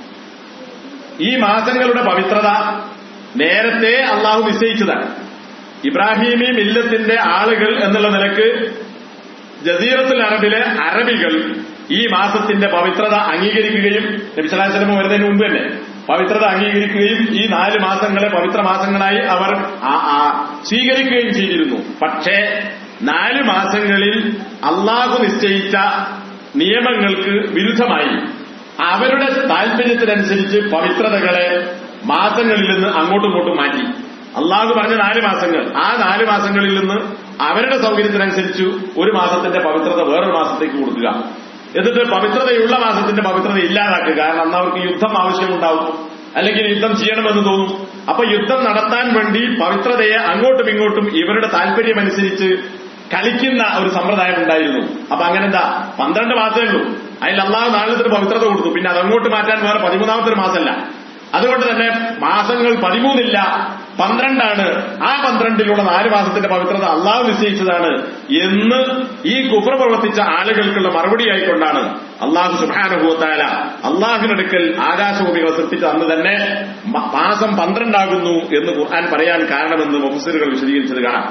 ഈ മാസങ്ങളുടെ പവിത്രത നേരത്തെ അള്ളാഹു നിശ്ചയിച്ചതാണ്. ഇബ്രാഹിമി മില്ലത്തിന്റെ ആളുകൾ എന്നുള്ള നിലക്ക് ജസീറത്തുൽ അറബിലെ അറബികൾ ഈ മാസത്തിന്റെ പവിത്രത അംഗീകരിക്കുകയും നബി സല്ലല്ലാഹു അലൈഹി വസല്ലം വരുന്നതിന് മുമ്പ് തന്നെ പവിത്രത അംഗീകരിക്കുകയും ഈ നാല് മാസങ്ങളെ പവിത്ര മാസങ്ങളായി അവർ സ്വീകരിക്കുകയും ചെയ്തിരുന്നു. പക്ഷേ നാല് മാസങ്ങളിൽ അള്ളാഹു നിശ്ചയിച്ച നിയമങ്ങൾക്ക് വിരുദ്ധമായി അവരുടെ താൽപര്യത്തിനനുസരിച്ച് പവിത്രതകളെ മാസങ്ങളിൽ നിന്ന് അങ്ങോട്ടും ഇങ്ങോട്ടും മാറ്റി. അള്ളാഹു പറഞ്ഞ നാല് മാസങ്ങൾ, ആ നാല് മാസങ്ങളിൽ നിന്ന് അവരുടെ സൗകര്യത്തിനനുസരിച്ച് ഒരു മാസത്തിന്റെ പവിത്രത വേറൊരു മാസത്തേക്ക് കൊടുക്കുക. എന്നിട്ട് പവിത്രതയുള്ള മാസത്തിന്റെ പവിത്രത ഇല്ലാതാക്കുക. കാരണം അന്ന് അവർക്ക് യുദ്ധം ആവശ്യമുണ്ടാവും, അല്ലെങ്കിൽ യുദ്ധം ചെയ്യണമെന്ന് തോന്നും. അപ്പൊ യുദ്ധം നടത്താൻ വേണ്ടി പവിത്രതയെ അങ്ങോട്ടും ഇങ്ങോട്ടും ഇവരുടെ താല്പര്യമനുസരിച്ച് കളിക്കുന്ന ഒരു സമ്പ്രദായം ഉണ്ടായിരുന്നു. അപ്പൊ അങ്ങനെ എന്താ, പന്ത്രണ്ട് മാസമേ ഉള്ളൂ, അതിൽ അള്ളാഹു നാലിനത്തിന് പവിത്രത കൊടുത്തു. പിന്നെ അതങ്ങോട്ട് മാറ്റാൻ വേറെ പതിമൂന്നാമത്തെ ഒരു മാസമല്ല. അതുകൊണ്ട് തന്നെ മാസങ്ങൾ പതിമൂന്നില്ല, പന്ത്രണ്ടാണ്. ആ പന്ത്രണ്ടിലുള്ള നാല് മാസത്തിന്റെ പവിത്രത അള്ളാഹു നിശ്ചയിച്ചതാണ് എന്ന് ഈ കുഫ്ർ പ്രവർത്തിച്ച ആളുകൾക്കുള്ള മറുപടിയായിക്കൊണ്ടാണ് അള്ളാഹു സുബ്ഹാനഹു വ തആല അള്ളാഹുവിനടുക്കൽ ആകാശഭൂമികളെ സൃഷ്ടിച്ച അന്ന് തന്നെ മാസം പന്ത്രണ്ടാകുന്നു എന്ന് ഖുർആൻ പറയാൻ കാരണമെന്ന് മുഫസ്സിറുകൾ വിശദീകരിച്ചത് കാണാം.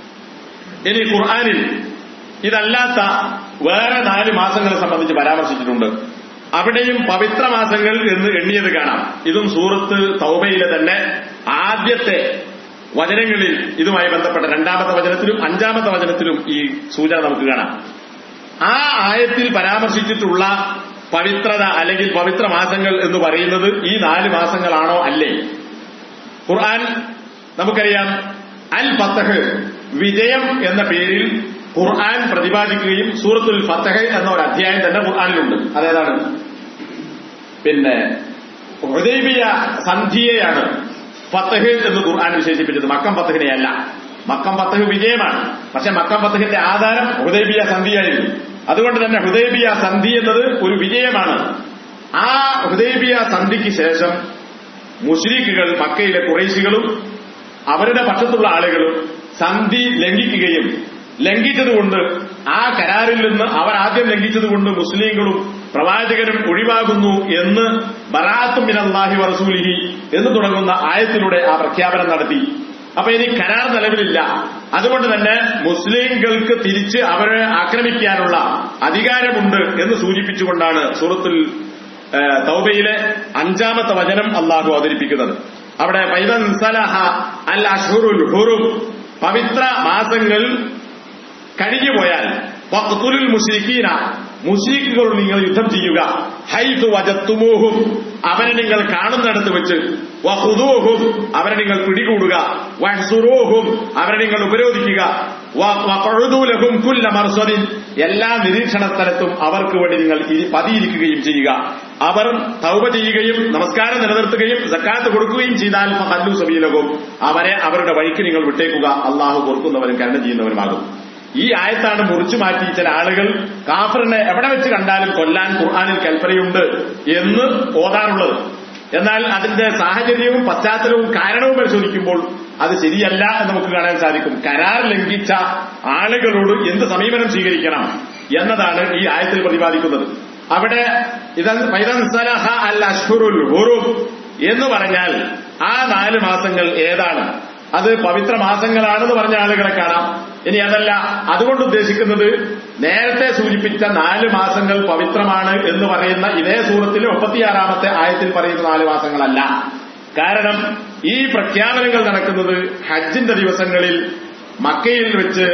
ഇനി ഖുർആനിൽ ഇതല്ലാത്ത വേറെ നാല് മാസങ്ങളെ സംബന്ധിച്ച് പരാമർശിച്ചിട്ടുണ്ട്. അവിടെയും പവിത്ര മാസങ്ങൾ എന്ന് എണ്ണിയത് കാണാം. ഇതും സൂറത്ത് തൗബയിലെ തന്നെ ആദ്യത്തെ വചനങ്ങളിൽ ഇതുമായി ബന്ധപ്പെട്ട രണ്ടാമത്തെ വചനത്തിലും അഞ്ചാമത്തെ വചനത്തിലും ഈ സൂചന നമുക്ക് കാണാം. ആ ആയത്തിൽ പരാമർശിച്ചിട്ടുള്ള പവിത്രത അല്ലെങ്കിൽ പവിത്ര മാസങ്ങൾ എന്ന് പറയുന്നത് ഈ നാല് മാസങ്ങളാണോ അല്ലേ? ഖുർആൻ നമുക്കറിയാം, അൽ ഫത്ഹ് വിജയം എന്ന പേരിൽ ഖുർആൻ പ്രതിപാദിക്കുകയും സൂറത്തുൽ ഫത്ഹ് എന്ന ഒരു അധ്യായം തന്നെ ഖുർആനിലുണ്ട്. അതേതാണ്? പിന്നെ ഹുദൈബിയ സന്ധിയെയാണ് ഫതഹ് എന്ന് ഖുർആൻ വിശേഷിപ്പിച്ചത്, മക്കം ഫതഹിനെയല്ല. മക്കം ഫതഹ് വിജയമാണ്, പക്ഷെ മക്കം ഫതഹിന്റെ ആധാരം ഹുദൈബിയ സന്ധിയായിരുന്നു. അതുകൊണ്ട് തന്നെ ഹുദൈബിയ സന്ധി എന്നത് ഒരു വിജയമാണ്. ആ ഹുദൈബിയ സന്ധിക്ക് ശേഷം മുശ്രിക്കുകൾ, മക്കയിലെ ഖുറൈശികളും അവരുടെ പക്ഷത്തുള്ള ആളുകളും സന്ധി ലംഘിക്കുകയും ലംഘിച്ചതുകൊണ്ട് ആ കരാറിൽ നിന്ന് അവർ ആദ്യം ലംഘിച്ചതുകൊണ്ട് മുസ്ലിങ്ങളും പ്രവാചകനും ഒഴിവാകുന്നു എന്ന് ബറാഅത്തും മിനല്ലാഹി വറസൂലിഹി എന്ന് തുടങ്ങുന്ന ആയത്തിലൂടെ ആ പ്രഖ്യാപനം നടത്തി. അപ്പൊ ഇനി കരാർ നിലവിലില്ല. അതുകൊണ്ട് തന്നെ മുസ്ലിംകൾക്ക് തിരിച്ച് അവരെ ആക്രമിക്കാനുള്ള അധികാരമുണ്ട് എന്ന് സൂചിപ്പിച്ചുകൊണ്ടാണ് സൂറത്തുൽ തൗബയിലെ അഞ്ചാമത്തെ വചനം അള്ളാഹു അവതരിപ്പിക്കുന്നത്. അവിടെ ഫൈദൻ സലഹ അൽ അശ്ഹുറുൽ ഹുറും, പവിത്ര മാസങ്ങൾ കഴിഞ്ഞുപോയാൽ വഖ്തുലുൽ മുശ്രിക്കീന, മുശ്രിക്കുകളോട് നിങ്ങൾ യുദ്ധം ചെയ്യുക, ഹൈതു വജത്തുമൂഹും, അവരെ നിങ്ങൾ കാണുന്നിടത്ത് വെച്ച്, വഖുദൂഹും, അവരെ നിങ്ങൾ പിടികൂടുക, വഹ്സുറൂഹും, അവരെ നിങ്ങൾ ഉപരോധിക്കുക, വഖഉദൂ ലഹും കുല്ല മർസദിൻ, എല്ലാ നിരീക്ഷണ സ്ഥലത്തും അവർക്ക് വേണ്ടി നിങ്ങൾ പതിയിരിക്കുകയും ചെയ്യുക. അവർ തൗബ ചെയ്യുകയും നമസ്കാരം നിലനിർത്തുകയും സക്കാത്ത് കൊടുക്കുകയും ചെയ്താൽ ഫഖല്ലു സബീലഹും, അവരെ അവരുടെ വഴിക്ക് നിങ്ങൾ വിട്ടേക്കുക, അള്ളാഹു പൊറുക്കുന്നവരും കരുണ ചെയ്യുന്നവരുമാകും. ഈ ആയത്താണ് മുറിച്ചു മാറ്റി ചില ആളുകൾ കാഫറിനെ എവിടെ വെച്ച് കണ്ടാലും കൊല്ലാൻ ഖുർആനിൽ കൽപ്പനയുണ്ട് എന്ന് ഓതാറുള്ളത്. എന്നാൽ അതിന്റെ സാഹചര്യവും പശ്ചാത്തലവും കാരണവും പരിശോധിക്കുമ്പോൾ അത് ശരിയല്ല എന്ന് നമുക്ക് കാണാൻ സാധിക്കും. കരാർ ലംഘിച്ച ആളുകളോട് എന്ത് സമീപനം സ്വീകരിക്കണം എന്നതാണ് ഈ ആയത്തിൽ പ്രതിപാദിക്കുന്നത്. അവിടെ അൽ അശ്ഹുറുൽ ഹുറും എന്ന് പറഞ്ഞാൽ ആ നാല് മാസങ്ങൾ ഏതാണ്? അത് പവിത്ര മാസങ്ങളാണെന്ന് പറഞ്ഞ ആളുകളെ കാണാം. ഇനി അതല്ല, അതുകൊണ്ട് ഉദ്ദേശിക്കുന്നത് നേരത്തെ സൂചിപ്പിച്ച നാല് മാസങ്ങൾ പവിത്രമാണ് എന്ന് പറയുന്ന ഇതേ സൂറത്തിലെ മുപ്പത്തിയാറാമത്തെ ആയത്തിൽ പറയുന്ന നാല് മാസങ്ങളല്ല. കാരണം ഈ പ്രഖ്യാപനങ്ങൾ നടക്കുന്നത് ഹജ്ജിന്റെ ദിവസങ്ങളിൽ മക്കയിൽ വെച്ച്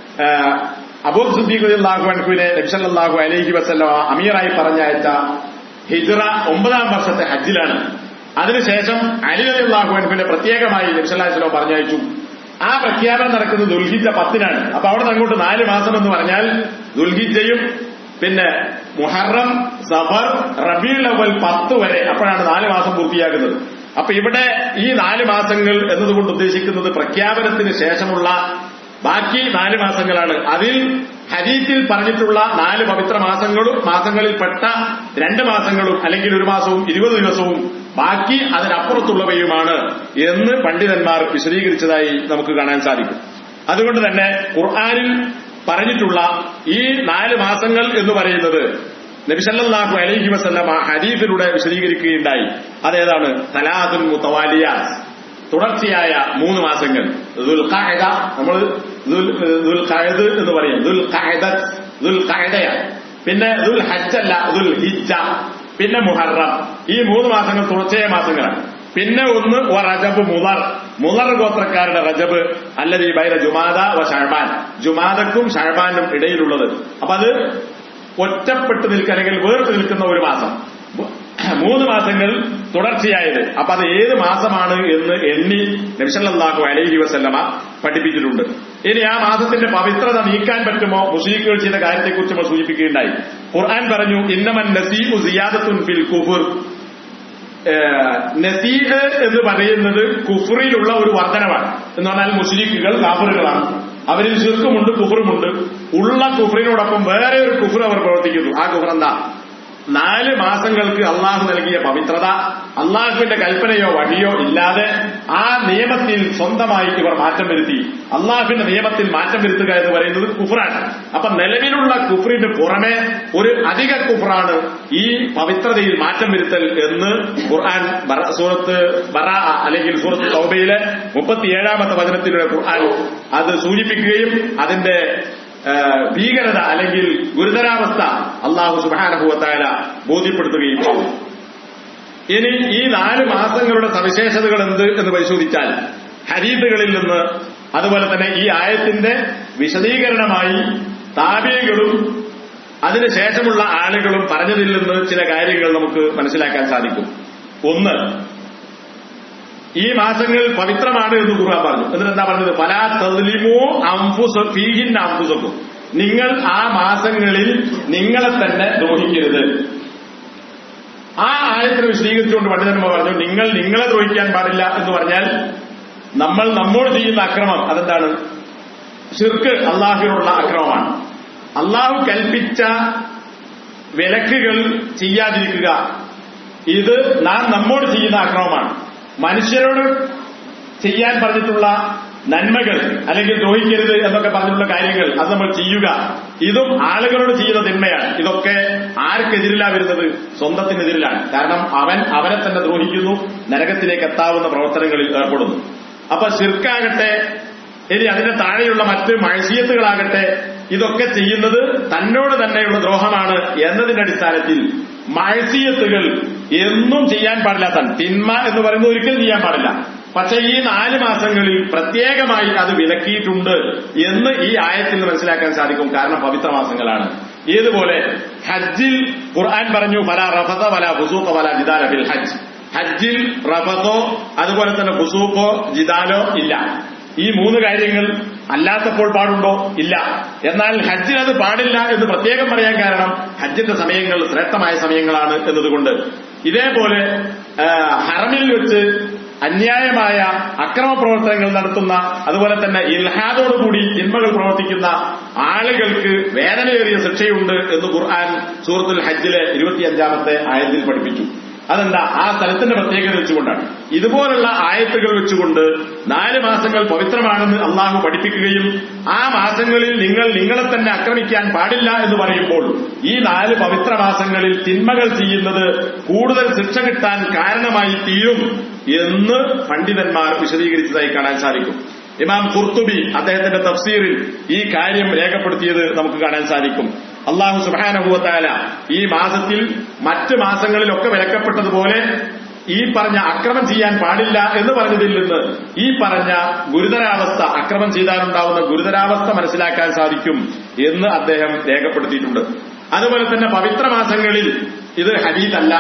അബൂ സിദ്ദീഖ് റളിയല്ലാഹു അൻഹുവിനെ നബി സല്ലല്ലാഹു അലൈഹി വസല്ലം അമീറായി പറഞ്ഞയച്ച ഹിജ്റ ഒമ്പതാം വർഷത്തെ ഹജ്ജിലാണ്. അതിനുശേഷം അലി റളിയല്ലാഹു അൻഹുവിനെ പ്രത്യേകമായി നബി സല്ലല്ലാഹു അലൈഹി വസല്ലം പറഞ്ഞയച്ചു. ആ പ്രഖ്യാപനം നടക്കുന്നത് ദുൽഹിജ്ജ പത്തിനാണ്. അപ്പൊ അവിടെ നിന്ന് അങ്ങോട്ട് നാല് മാസം എന്ന് പറഞ്ഞാൽ ദുൽഹിജ്ജയും പിന്നെ മുഹറം, സഫർ, റബീഉൽ അവ്വൽ പത്ത് വരെ, അപ്പോഴാണ് നാല് മാസം പൂർത്തിയാകുന്നത്. അപ്പൊ ഇവിടെ ഈ നാല് മാസങ്ങൾ എന്നതുകൊണ്ട് ഉദ്ദേശിക്കുന്നത് പ്രഖ്യാപനത്തിന് ശേഷമുള്ള ബാക്കി നാല് മാസങ്ങളാണ്. അതിൽ ഹദീസിൽ പറഞ്ഞിട്ടുള്ള നാല് പവിത്ര മാസങ്ങളും മാസങ്ങളിൽപ്പെട്ട രണ്ട് മാസങ്ങളും അല്ലെങ്കിൽ ഒരു മാസവും ഇരുപത് ദിവസവും ബാക്കി അതിനപ്പുറത്തുള്ളവയുമാണ് എന്ന് പണ്ഡിതന്മാർ വിശദീകരിച്ചതായി നമുക്ക് കാണാൻ സാധിക്കും. അതുകൊണ്ട് തന്നെ ഖുർആനിൽ പറഞ്ഞിട്ടുള്ള ഈ നാല് മാസങ്ങൾ എന്ന് പറയുന്നത് നബി സല്ലല്ലാഹു അലൈഹി വസല്ലം ഹദീസിലൂടെ വിശദീകരിക്കുകയുണ്ടായി. അതേതാണ്? സലാത്തുൻ മുതവാലിയാത്ത്, തുടർച്ചയായ മൂന്ന് മാസങ്ങൾ. ദുൽ ഖഅദ, നമ്മൾ ദുൽ ഖഅദ് എന്ന് പറയും, ദുൽ ഖഅദത്ത്, ദുൽ ഖഅദയാണ്. പിന്നെ ദുൽ ഹജ്ജ് അല്ല, ദുൽ ഹിജ്ജ, പിന്നെ മുഹറം. ഈ മൂന്ന് മാസങ്ങൾ തുടർച്ചയായ മാസങ്ങളാണ്. പിന്നെ ഒന്ന് റജബ്, മുദർ, മുദർ ഗോത്രക്കാരുടെ റജബ് അല്ലദീ ബൈന ജുമാദ വ ശഅബാൻ, ജുമാദക്കും ശഅബാനും ഇടയിലുള്ളത്. അപ്പൊ അത് ഒറ്റപ്പെട്ട് നിൽക്കുക അല്ലെങ്കിൽ വേറിട്ട് നിൽക്കുന്ന ഒരു മാസം. മൂന്ന് മാസങ്ങൾ തുടർച്ചയായത്. അപ്പൊ അത് ഏത് മാസമാണ് എന്ന് എണ്ണി നബി സല്ലല്ലാഹു അലൈഹി വസല്ലമ പഠിപ്പിച്ചിട്ടുണ്ട്. ഇനി ആ മാസത്തിന്റെ പവിത്രത നീക്കാൻ പറ്റുമോ മുശ്രിക്കുകൾ ചെയ്ത കാര്യത്തെക്കുറിച്ച് നമ്മൾ സൂചിപ്പിക്കുകയുണ്ടായി. ഖുർആൻ പറഞ്ഞു, ഇന്നമൻ നസീഉ സിയാദത്തുൻ ഫിൽ കുഫർ. നസീഹ് എന്ന് പറയുന്നത് കുഫറിലുള്ള ഒരു വർധനമാണ്. എന്ന് പറഞ്ഞാൽ മുശ്രിക്കുകൾ കാഫറുകളാണ്, അവരിൽ ശിർക്കുമുണ്ട്, കുഫറുമുണ്ട്. ഉള്ള കുഫറിനോടൊപ്പം വേറെ ഒരു കുഫർ അവർ പ്രവർത്തിക്കുന്നു. ആ കുഫർ എന്താ? നാല് മാസങ്ങൾക്ക് അള്ളാഹു നൽകിയ പവിത്രത, അള്ളാഹുവിന്റെ കൽപ്പനയോ വഴിയോ ഇല്ലാതെ ആ നിയമത്തിൽ സ്വന്തമായി ഇവർ മാറ്റം വരുത്തി. അള്ളാഹുവിന്റെ നിയമത്തിൽ മാറ്റം വരുത്തുക എന്ന് പറയുന്നത് കുഫറാണ്. അപ്പൊ നിലവിലുള്ള കുഫറിന് പുറമെ ഒരു അധിക കുഫറാണ് ഈ പവിത്രതയിൽ മാറ്റം വരുത്തൽ എന്ന് ഖുർആൻ സൂറത്ത് ബറാ അല്ലെങ്കിൽ സൂറത്ത് തൗബയിലെ മുപ്പത്തിയേഴാമത്തെ വചനത്തിലൂടെ ഖുർആൻ അത് സൂചിപ്പിക്കുകയും അതിന്റെ ഭീകരത അല്ലെങ്കിൽ ഗുരുതരാവസ്ഥ അല്ലാഹു സുബ്ഹാനഹു വ തആല ബോധ്യപ്പെടുത്തുകയും ചെയ്തു. ഇനി ഈ നാല് മാസങ്ങളുടെ സവിശേഷതകൾ എന്ത് എന്ന് പരിശോധിച്ചാൽ ഹദീസുകളിൽ നിന്ന് അതുപോലെ തന്നെ ഈ ആയത്തിന്റെ വിശദീകരണമായി താബിഈകളും അതിനുശേഷമുള്ള ആളുകളും പറഞ്ഞതിൽ നിന്ന് ചില കാര്യങ്ങൾ നമുക്ക് മനസ്സിലാക്കാൻ സാധിക്കും. ഒന്ന്, ഈ മാസങ്ങൾ പവിത്രമാണ് എന്ന് ഖുർആൻ പറഞ്ഞു. എന്നിട്ട് എന്താ പറഞ്ഞത്? ഫലാ തദ്ലിമൂ അൻഫുസ ഫീഹിന്ന അൻഫുസകും, നിങ്ങൾ ആ മാസങ്ങളിൽ നിങ്ങളെ തന്നെ ദ്രോഹിക്കരുത്. ആ ആയത്തിനെ വിശദീകരിച്ചുകൊണ്ട് പണ്ഡിതന്മാർ പറഞ്ഞു, നിങ്ങൾ നിങ്ങളെ ദ്രോഹിക്കാൻ പാടില്ല എന്ന് പറഞ്ഞാൽ നമ്മൾ നമ്മോട് ചെയ്യുന്ന അക്രമം അതെന്താണ്? ശിർക്ക്, അള്ളാഹുവിനുള്ള അക്രമമാണ്. അള്ളാഹു കൽപ്പിച്ച വിലക്കുകൾ ചെയ്യാതിരിക്കുക, ഇത് നാം നമ്മോട് ചെയ്യുന്ന അക്രമമാണ്. മനുഷ്യരോട് ചെയ്യാൻ പറഞ്ഞിട്ടുള്ള നന്മകൾ അല്ലെങ്കിൽ ദ്രോഹിക്കരുത് എന്നൊക്കെ പറഞ്ഞിട്ടുള്ള കാര്യങ്ങൾ അത് നമ്മൾ ചെയ്യുക, ഇതും ആളുകളോട് ചെയ്യുന്ന തിന്മയാണ്. ഇതൊക്കെ ആർക്കെതിരിലാണ് വരുന്നത്? സ്വന്തത്തിനെതിരിലാണ്. കാരണം അവൻ അവനെ തന്നെ ദ്രോഹിക്കുന്നു, നരകത്തിലേക്ക് എത്താവുന്ന പ്രവർത്തനങ്ങളിൽ ഏർപ്പെടുന്നു. അപ്പൊ ശിർക്കാകട്ടെ, ഇനി അതിന്റെ താഴെയുള്ള മറ്റ് മഴസിയത്തുകളാകട്ടെ, ഇതൊക്കെ ചെയ്യുന്നത് തന്നോട് തന്നെയുള്ള ദ്രോഹമാണ് എന്നതിന്റെ അടിസ്ഥാനത്തിൽ മഴസിയത്തുകൾ എന്നും ചെയ്യാൻ പാടില്ലാത്ത തിന്മ എന്ന് പറയുന്നത് ഒരിക്കലും ചെയ്യാൻ പാടില്ല. പക്ഷെ ഈ നാല് മാസങ്ങളിൽ പ്രത്യേകമായി അത് വിലക്കിയിട്ടുണ്ട് എന്ന് ഈ ആയത്തിൽ നിന്ന് മനസ്സിലാക്കാൻ സാധിക്കും. കാരണം പവിത്ര മാസങ്ങളാണ്. ഏതുപോലെ ഹജ്ജിൽ ഖുർആൻ പറഞ്ഞു, വല റഫത വല ഫുസൂഖ വല ജിദാല ഫിൽ ഹജ്ജ്. ഹജ്ജിൽ റഫതോ അതുപോലെ തന്നെ ഫുസൂഖോ ജിദാലോ ഇല്ല. ഈ മൂന്ന് കാര്യങ്ങൾ അല്ലാത്തപ്പോൾ പാടുണ്ടോ? ഇല്ല. എന്നാൽ ഹജ്ജിൽ അത് പാടില്ല എന്ന് പ്രത്യേകം പറയാൻ കാരണം ഹജ്ജിന്റെ സമയങ്ങൾ ശ്രേഷ്ഠമായ സമയങ്ങളാണ് എന്നതുകൊണ്ട്. ഇതേപോലെ ഹറമിൽ വെച്ച് അന്യായമായ അക്രമ പ്രവർത്തനങ്ങൾ നടത്തുന്ന, അതുപോലെ തന്നെ ഇൽഹാദോടുകൂടി തിന്മകൾ പ്രവർത്തിക്കുന്ന ആളുകൾക്ക് വേദനയേറിയ ശിക്ഷയുണ്ട് എന്ന് ഖുർആൻ സൂറത്തുൽ ഹജ്ജിലെ ഇരുപത്തിയഞ്ചാമത്തെ ആയത്തിൽ പഠിപ്പിച്ചു. അതെന്താ? ആ സ്ഥലത്തിന്റെ പ്രത്യേകത വെച്ചുകൊണ്ടാണ്. ഇതുപോലുള്ള ആയത്തുകൾ വെച്ചുകൊണ്ട് നാല് മാസങ്ങൾ പവിത്രമാണെന്ന് അള്ളാഹു പഠിപ്പിക്കുകയും ആ മാസങ്ങളിൽ നിങ്ങൾ നിങ്ങളെ തന്നെ ആക്രമിക്കാൻ പാടില്ല എന്ന് പറയുമ്പോൾ ഈ നാല് പവിത്ര മാസങ്ങളിൽ തിന്മകൾ ചെയ്യുന്നത് കൂടുതൽ ശിക്ഷ കിട്ടാൻ കാരണമായി തീരും എന്ന് പണ്ഡിതന്മാർ വിശദീകരിച്ചതായി കാണാൻ സാധിക്കും. ഇമാം ഖുർത്തുബി അദ്ദേഹത്തിന്റെ തഫ്സീറിൽ ഈ കാര്യം രേഖപ്പെടുത്തിയത് നമുക്ക് കാണാൻ സാധിക്കും. അല്ലാഹു സുബ്ഹാനഹു വ തആല ഈ മാസത്തിൽ മറ്റ് മാസങ്ങളിലൊക്കെ വിലക്കപ്പെട്ടതുപോലെ ഈ പറഞ്ഞ അക്രമം ചെയ്യാൻ പാടില്ല എന്ന് പറഞ്ഞതിൽ നിന്ന് ഈ പറഞ്ഞ ഗുരുതരാവസ്ഥ, അക്രമം ചെയ്താലുണ്ടാവുന്ന ഗുരുതരാവസ്ഥ മനസ്സിലാക്കാൻ സാധിക്കും എന്ന് അദ്ദേഹം രേഖപ്പെടുത്തിയിട്ടുണ്ട്. അതുപോലെ തന്നെ പവിത്ര മാസങ്ങളിൽ ഇത് ഹദീസല്ല,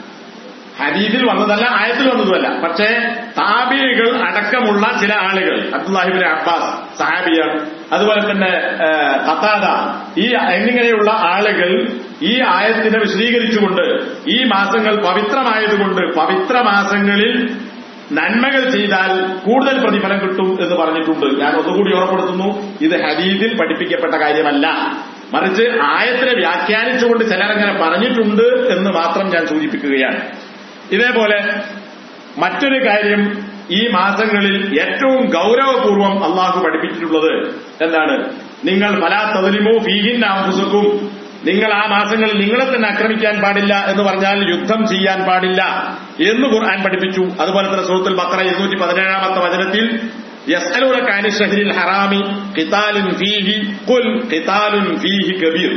ഹദീസിൽ വന്നതല്ല, ആയത്തിൽ വന്നതുമല്ല. പക്ഷേ താബിഈകൾ അടക്കമുള്ള ചില ആളുകൾ, അബ്ദുല്ലാഹി ഇബ്നു അബ്ബാസ് സഹാബിയാണ്, അതുപോലെ തന്നെ ഖതാദ, ഈ എന്നിങ്ങനെയുള്ള ആളുകൾ ഈ ആയത്തിനെ വിശദീകരിച്ചുകൊണ്ട് ഈ മാസങ്ങൾ പവിത്രമായതുകൊണ്ട് പവിത്ര മാസങ്ങളിൽ നന്മകൾ ചെയ്താൽ കൂടുതൽ പ്രതിഫലം കിട്ടും എന്ന് പറഞ്ഞിട്ടുണ്ട്. ഞാൻ ഒന്നുകൂടി ഓർമ്മപ്പെടുത്തുന്നു, ഇത് ഹദീസിൽ പഠിപ്പിക്കപ്പെട്ട കാര്യമല്ല, മറിച്ച് ആയത്തിനെ വ്യാഖ്യാനിച്ചുകൊണ്ട് ചിലരങ്ങനെ പറഞ്ഞിട്ടുണ്ട് എന്ന് മാത്രം ഞാൻ സൂചിപ്പിക്കുകയാണ്. ഇതേപോലെ മറ്റൊരു കാര്യം, ഈ മാസങ്ങളിൽ ഏറ്റവും ഗൌരവപൂർവ്വം അള്ളാഹു പഠിപ്പിച്ചിട്ടുള്ളത് എന്താണ്? നിങ്ങൾ ഫലാ തദ്ലിമൂ ഫീഹിന്ന അൻഫുസകും, നിങ്ങൾ ആ മാസങ്ങളിൽ നിങ്ങളെ തന്നെ ആക്രമിക്കാൻ പാടില്ല എന്ന് പറഞ്ഞാൽ യുദ്ധം ചെയ്യാൻ പാടില്ല എന്ന് ഖുർആൻ പഠിപ്പിച്ചു. അതുപോലെ തന്നെ സൂറത്തുൽ ബഖറ ഇരുന്നൂറ്റി പതിനേഴാമത്തെ വചനത്തിൽ യസ്അലൂനക അനി ശഹ്രിൽ ഹറാമി ഖിതാലുൻ ഫീഹി ഖുൽ ഖിതാലുൻ ഫീഹി കബീർ.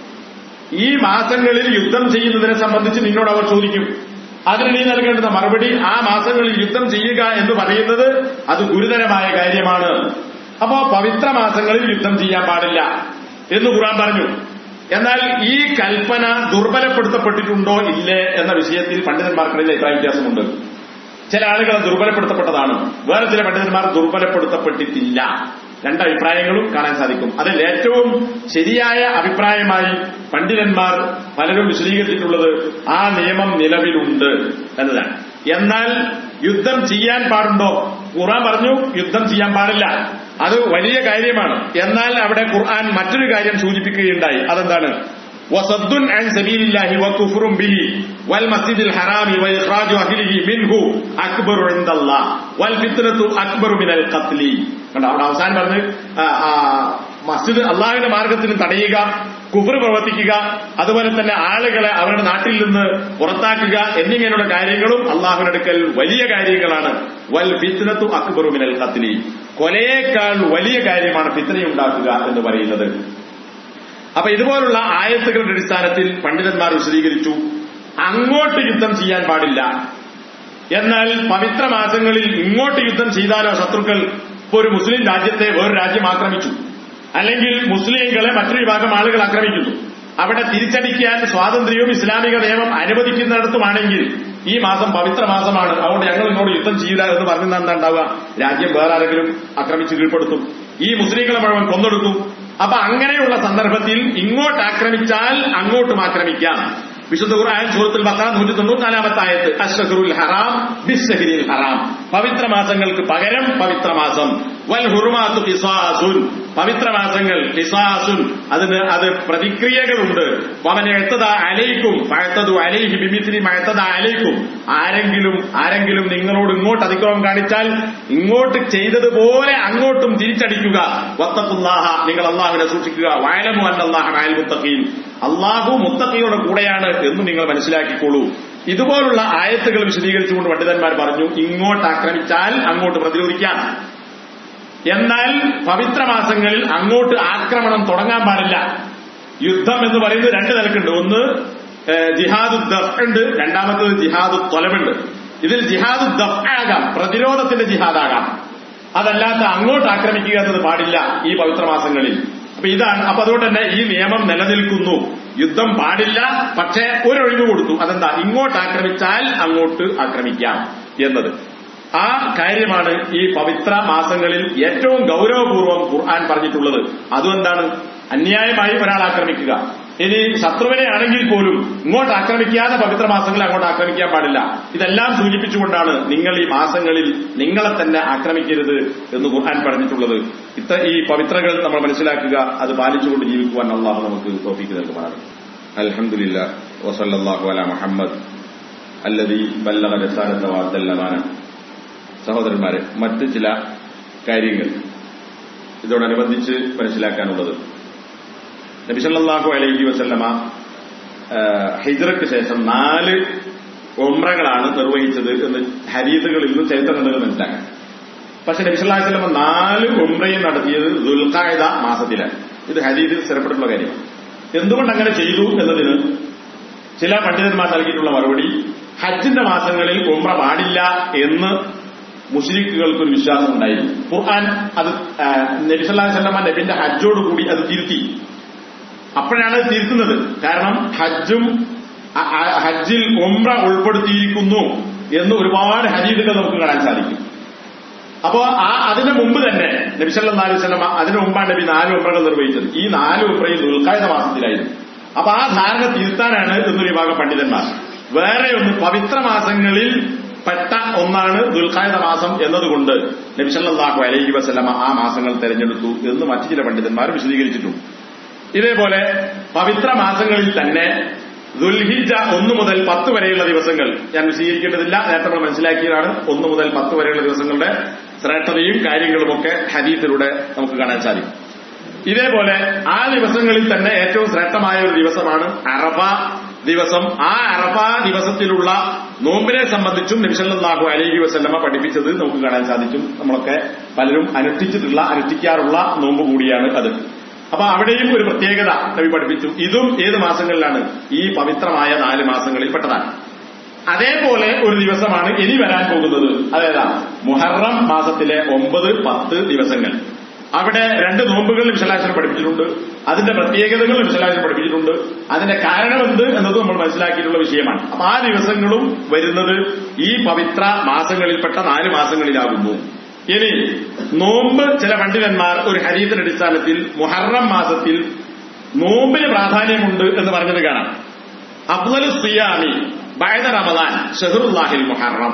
ഈ മാസങ്ങളിൽ യുദ്ധം ചെയ്യുന്നതിനെ സംബന്ധിച്ച് നിന്നോട് അവർ ചോദിക്കും. അതിന് നീ നൽകേണ്ടുന്ന മറുപടി, ആ മാസങ്ങളിൽ യുദ്ധം ചെയ്യുക എന്ന് പറയുന്നത് അത് ഗുരുതരമായ കാര്യമാണ്. അപ്പോ പവിത്ര മാസങ്ങളിൽ യുദ്ധം ചെയ്യാൻ പാടില്ല എന്ന് ഖുർആൻ പറഞ്ഞു. എന്നാൽ ഈ കൽപ്പന ദുർബലപ്പെടുത്തപ്പെട്ടിട്ടുണ്ടോ ഇല്ലേ എന്ന വിഷയത്തിൽ പണ്ഡിതന്മാർക്കിടയിൽ അഭിപ്രായ വ്യത്യാസമുണ്ട്. ചില ആളുകൾ ദുർബലപ്പെടുത്തപ്പെട്ടതാണ്, വേറെ ചില പണ്ഡിതന്മാർ ദുർബലപ്പെടുത്തപ്പെട്ടിട്ടില്ല. രണ്ടഭിപ്രായങ്ങളും കാണാൻ സാധിക്കും. അതിൽ ഏറ്റവും ശരിയായ അഭിപ്രായമായി പണ്ഡിതന്മാർ പലരും വിശദീകരിച്ചിട്ടുള്ളത് ആ നിയമം നിലവിലുണ്ട് എന്നതാണ്. എന്നാൽ യുദ്ധം ചെയ്യാൻ പാടുണ്ടോ? ഖുർആൻ പറഞ്ഞു യുദ്ധം ചെയ്യാൻ പാടില്ല, അത് വലിയ കാര്യമാണ്. എന്നാൽ അവിടെ ഖുർആൻ മറ്റൊരു കാര്യം സൂചിപ്പിക്കുകയുണ്ടായി. അതെന്താണ്? വസദ്ദുൻ അൻ സബീലില്ലാഹി വകുഫ്റുൻ ബിഹി വൽ മസ്ജിദിൽ ഹറാമി വഇഖ്റാജു അഹ്ലിഹി മിൻഹു അക്ബറു ഇൻദല്ലാഹ് വൽ ഫിത്നതു അക്ബറു മിനൽ ഖത്ലി. കണ്ടോ, അവിടെ അവസാനം പറഞ്ഞ് മസ്ജിദ് അള്ളാഹുവിന്റെ മാർഗത്തിന് തടയുക, കുഫർ പ്രവർത്തിക്കുക, അതുപോലെ തന്നെ ആളുകളെ അവരുടെ നാട്ടിൽ നിന്ന് പുറത്താക്കുക എന്നിങ്ങനെയുള്ള കാര്യങ്ങളും അള്ളാഹുവിനടുക്കൽ വലിയ കാര്യങ്ങളാണ്. വൽ ഫിത്നതു അക്ബറു മിനൽ ഖത്ലി, കൊലയേക്കാൾ വലിയ കാര്യമാണ് ഫിത്നയുണ്ടാക്കുക എന്ന് പറയുന്നത്. അപ്പൊ ഇതുപോലുള്ള ആയത്തുകളുടെ അടിസ്ഥാനത്തിൽ പണ്ഡിതന്മാർ വിശദീകരിച്ചു അങ്ങോട്ട് യുദ്ധം ചെയ്യാൻ പാടില്ല. എന്നാൽ പവിത്ര മാസങ്ങളിൽ ഇങ്ങോട്ട് യുദ്ധം ചെയ്താലോ ശത്രുക്കൾ, ഇപ്പൊ ഒരു മുസ്ലിം രാജ്യത്തെ വേറൊരു രാജ്യം ആക്രമിച്ചു, അല്ലെങ്കിൽ മുസ്ലിങ്ങളെ മറ്റൊരു വിഭാഗം ആളുകൾ ആക്രമിക്കുന്നു, അവിടെ തിരിച്ചടിക്കാൻ സ്വാതന്ത്ര്യവും ഇസ്ലാമിക നിയമം അനുവദിക്കുന്നിടത്തുമാണെങ്കിൽ ഈ മാസം പവിത്ര മാസമാണ്, അതുകൊണ്ട് ഞങ്ങൾ ഇങ്ങോട്ട് യുദ്ധം ചെയ്യില്ല എന്ന് പറഞ്ഞാൽ എന്താ ഉണ്ടാവുക? രാജ്യം വേറെ ആരെങ്കിലും ആക്രമിച്ച് കീഴ്പ്പെടുത്തും, ഈ മുസ്ലിങ്ങളെ മുഴുവൻ കൊന്നെടുക്കും. അപ്പൊ അങ്ങനെയുള്ള സന്ദർഭത്തിൽ ഇങ്ങോട്ട് ആക്രമിച്ചാൽ അങ്ങോട്ടും ആക്രമിക്കാം, വിശുദ്ധ ഖുർആൻ സൂറത്തുൽ ബഖറ നൂറ്റി തൊണ്ണൂറ്റിനാലാമത്തെ ആയത്ത് അശ്ശഹറുൽ ഹറാം ബിശ്ശഹരിൽ ഹറാം, പവിത്ര മാസങ്ങൾക്ക് പകരം പവിത്രമാസം. വൽ ഹുറുമാത്തു ഖിസാസുൻ, പവിത്രമാസങ്ങൾ ഖിസാസുൻ, അതിന് അത് പ്രതിക്രിയകളുണ്ട്. വമൻ ഇഅ്തദ അലൈക്കും ഫഅ്തദു അലൈഹി ബിമിസ്ലി മാ ഇഅ്തദ അലൈക്കും, ആരെങ്കിലും ആരെങ്കിലും നിങ്ങളോട് ഇങ്ങോട്ട് അതിക്രമം കാണിച്ചാൽ ഇങ്ങോട്ട് ചെയ്തതുപോലെ അങ്ങോട്ടും തിരിച്ചടിക്കുക. വത്തഖുല്ലാഹ, നിങ്ങൾ അല്ലാഹുവിനെ സൂക്ഷിക്കുക. വഅലമു അന്നല്ലാഹ മഅൽ മുത്തഖീൻ, അല്ലാഹു മുത്തഖിയുടെ കൂടെയാണ് എന്ന് നിങ്ങൾ മനസ്സിലാക്കിക്കോളൂ. ഇതുപോലുള്ള ആയത്തുകൾ വിശദീകരിച്ചുകൊണ്ട് പണ്ഡിതന്മാർ പറഞ്ഞു, ഇങ്ങോട്ട് ആക്രമിച്ചാൽ അങ്ങോട്ട് പ്രതിരോധിക്കാം. എന്നാൽ പവിത്രമാസങ്ങളിൽ അങ്ങോട്ട് ആക്രമണം തുടങ്ങാൻ പാടില്ല. യുദ്ധം എന്ന് പറയുന്നത് രണ്ട് നിലക്കുണ്ട്. ഒന്ന് ജിഹാദു ദഫ് ഉണ്ട്, രണ്ടാമത്തത് ജിഹാദു തൊലബുണ്ട്. ഇതിൽ ജിഹാദു ദഫ് ആകാം, പ്രതിരോധത്തിന്റെ ജിഹാദാകാം. അതല്ലാത്ത അങ്ങോട്ട് ആക്രമിക്കുക എന്നത് പാടില്ല ഈ പവിത്രമാസങ്ങളിൽ. അപ്പൊ ഇതാണ്. അപ്പൊ അതുകൊണ്ട് തന്നെ ഈ നിയമം നിലനിൽക്കുന്നു. യുദ്ധം പാടില്ല, പക്ഷേ ഒരൊഴിവ് കൊടുത്തു. അതെന്താ? ഇങ്ങോട്ട് ആക്രമിച്ചാൽ അങ്ങോട്ട് ആക്രമിക്കാം എന്നത്. ആ കാര്യമാണ് ഈ പവിത്ര മാസങ്ങളിൽ ഏറ്റവും ഗൌരവപൂർവ്വം ഖുർആൻ പറഞ്ഞിട്ടുള്ളത്. അതുകൊണ്ടാണ് അന്യായമായി ഒരാൾ ആക്രമിക്കുക. ഇനി ശത്രുവിനെ ആണെങ്കിൽ പോലും ഇങ്ങോട്ട് ആക്രമിക്കാതെ പവിത്ര മാസങ്ങളിൽ അങ്ങോട്ട് ആക്രമിക്കാൻ പാടില്ല. ഇതെല്ലാം സൂചിപ്പിച്ചുകൊണ്ടാണ് നിങ്ങൾ ഈ മാസങ്ങളിൽ നിങ്ങളെ തന്നെ ആക്രമിക്കരുത് എന്ന് ഖുർആൻ പറഞ്ഞിട്ടുള്ളത്. ഇത്ര ഈ പവിത്രകൾ നമ്മൾ മനസ്സിലാക്കുക, അത് പാലിച്ചുകൊണ്ട് ജീവിക്കുവാൻ അല്ലാഹു നമുക്ക് തൗഫീഖ് നൽകുമാറാണ്. അൽഹംദുലില്ലാഹ് വസല്ലല്ലാഹു അലാ മുഹമ്മദ് അല്ലദീ ബല്ലഗ റിസാലത വഅദ്ദൽ അമാന. സഹോദരന്മാരെ, മറ്റ് ചില കാര്യങ്ങൾ ഇതോടനുബന്ധിച്ച് മനസ്സിലാക്കാനുള്ളത്, നബി സല്ലല്ലാഹു അലൈഹി വസല്ലമ ഹിജ്റയ്ക്ക് ശേഷം നാല് ഉംറകളാണ് നിർവഹിച്ചത് എന്ന് ഹദീസുകളിൽ നിന്നും ചരിത്രങ്ങളിൽ നിന്ന് മനസ്സിലാക്കാം. പക്ഷെ നബി സല്ലല്ലാഹു അലൈഹി വസല്ലമ നാല് ഉംറയും നടത്തിയത് ദുൽഖഅദ മാസത്തിലാണ്. ഇത് ഹദീസിൽ സ്ഥിരപ്പെട്ടിട്ടുള്ള കാര്യമാണ്. എന്തുകൊണ്ട് അങ്ങനെ ചെയ്തു എന്നതിന് ചില പണ്ഡിതന്മാർ നൽകിയിട്ടുള്ള മറുപടി, ഹജ്ജിന്റെ മാസങ്ങളിൽ ഉംറ പാടില്ല എന്ന് മുശ്രിക്കുകൾക്കൊരു വിശ്വാസം ഉണ്ടായിരുന്നു. ഖുർആൻ അത് നബി സല്ലല്ലാഹു അലൈഹി വസല്ലമ നബിന്റെ ഹജ്ജോടുകൂടി അത് തിരുത്തി. അപ്പോഴാണ് അത് തിരുത്തുന്നത്. കാരണം ഹജ്ജും ഹജ്ജിൽ ഉംറ ഉൾപ്പെടുത്തിയിരിക്കുന്നു എന്ന് ഒരുപാട് ഹദീസുകൾ നമുക്ക് കാണാൻ സാധിക്കും. അപ്പോ ആ അതിന് മുമ്പ് തന്നെ നബി സല്ലല്ലാഹു അലൈഹി വസല്ലമ അതിന് മുമ്പാണ് നബി നാല് ഉംറകൾ നിർവഹിച്ചത്. ഈ നാല് ഉംറയും ദുൽഖഅദ മാസത്തിലായിരുന്നു. അപ്പൊ ആ ധാരണ തിരുത്താനാണ് എന്നൊരു വിഭാഗം പണ്ഡിതന്മാർ. വേറെ ഒന്ന്, പവിത്ര മാസങ്ങളിൽ പെട്ട ഒന്നാണ് ദുൽഖഅദ മാസം എന്നതുകൊണ്ട് നബി സല്ലല്ലാഹു അലൈഹി വസല്ലമ ആ മാസങ്ങൾ തെരഞ്ഞെടുത്തു എന്ന് മറ്റു ചില പണ്ഡിതന്മാർ വിശദീകരിച്ചിട്ടുണ്ട്. ഇതേപോലെ പവിത്ര മാസങ്ങളിൽ തന്നെ ദുൽഹിജ്ജ ഒന്ന് മുതൽ പത്ത് വരെയുള്ള ദിവസങ്ങൾ ഞാൻ വിശദീകരിക്കേണ്ടതില്ല, നേരത്തെ നമ്മൾ മനസ്സിലാക്കിയതാണ്. ഒന്ന് മുതൽ പത്ത് വരെയുള്ള ദിവസങ്ങളുടെ ശ്രേഷ്ഠതയും കാര്യങ്ങളുമൊക്കെ ഹദീസിലൂടെ നമുക്ക് കാണാൻ സാധിക്കും. ഇതേപോലെ ആ ദിവസങ്ങളിൽ തന്നെ ഏറ്റവും ശ്രേഷ്ഠമായ ഒരു ദിവസമാണ് അറഫ ദിവസം. ആ അറഫ ദിവസത്തിലുള്ള നോമ്പിനെ സംബന്ധിച്ചും നബി സല്ലല്ലാഹു അലൈഹി വസല്ലമ പഠിപ്പിച്ചത് നമുക്ക് കാണാൻ സാധിക്കും. നമ്മളൊക്കെ പലരും അനുഷ്ഠിച്ചിട്ടുള്ള അനുഷ്ഠിക്കാറുള്ള നോമ്പ് കൂടിയാണ് അത്. അപ്പൊ അവിടെയും ഒരു പ്രത്യേകത നബി പഠിപ്പിച്ചു. ഇതും ഏത് മാസങ്ങളിലാണ്? ഈ പവിത്രമായ നാല് മാസങ്ങളിൽ പെട്ടതാണ്. അതേപോലെ ഒരു ദിവസമാണ് ഇനി വരാൻ പോകുന്നത്. അതേതാ? മുഹറം മാസത്തിലെ ഒമ്പത് പത്ത് ദിവസങ്ങൾ. അവിടെ രണ്ട് നോമ്പുകൾ വിശലാശനം പഠിപ്പിച്ചിട്ടുണ്ട്. അതിന്റെ പ്രത്യേകതകൾ വിശലാശനം പഠിപ്പിച്ചിട്ടുണ്ട്. അതിന്റെ കാരണമെന്ത് എന്നത് നമ്മൾ മനസ്സിലാക്കിയിട്ടുള്ള വിഷയമാണ്. അപ്പൊ ആ ദിവസങ്ങളും വരുന്നത് ഈ പവിത്ര മാസങ്ങളിൽപ്പെട്ട നാല് മാസങ്ങളിലാകുന്നു. ഇനി നോമ്പ് ചില പണ്ഡിതന്മാർ ഒരു ഹദീസിന്റെ അടിസ്ഥാനത്തിൽ മുഹറം മാസത്തിൽ നോമ്പിന് പ്രാധാന്യമുണ്ട് എന്ന് പറഞ്ഞത് കാണാം. അഫ്ളലു സിയാമി ബഅദ റമളാൻ ശഹ്റുല്ലാഹിൽ മുഹറം.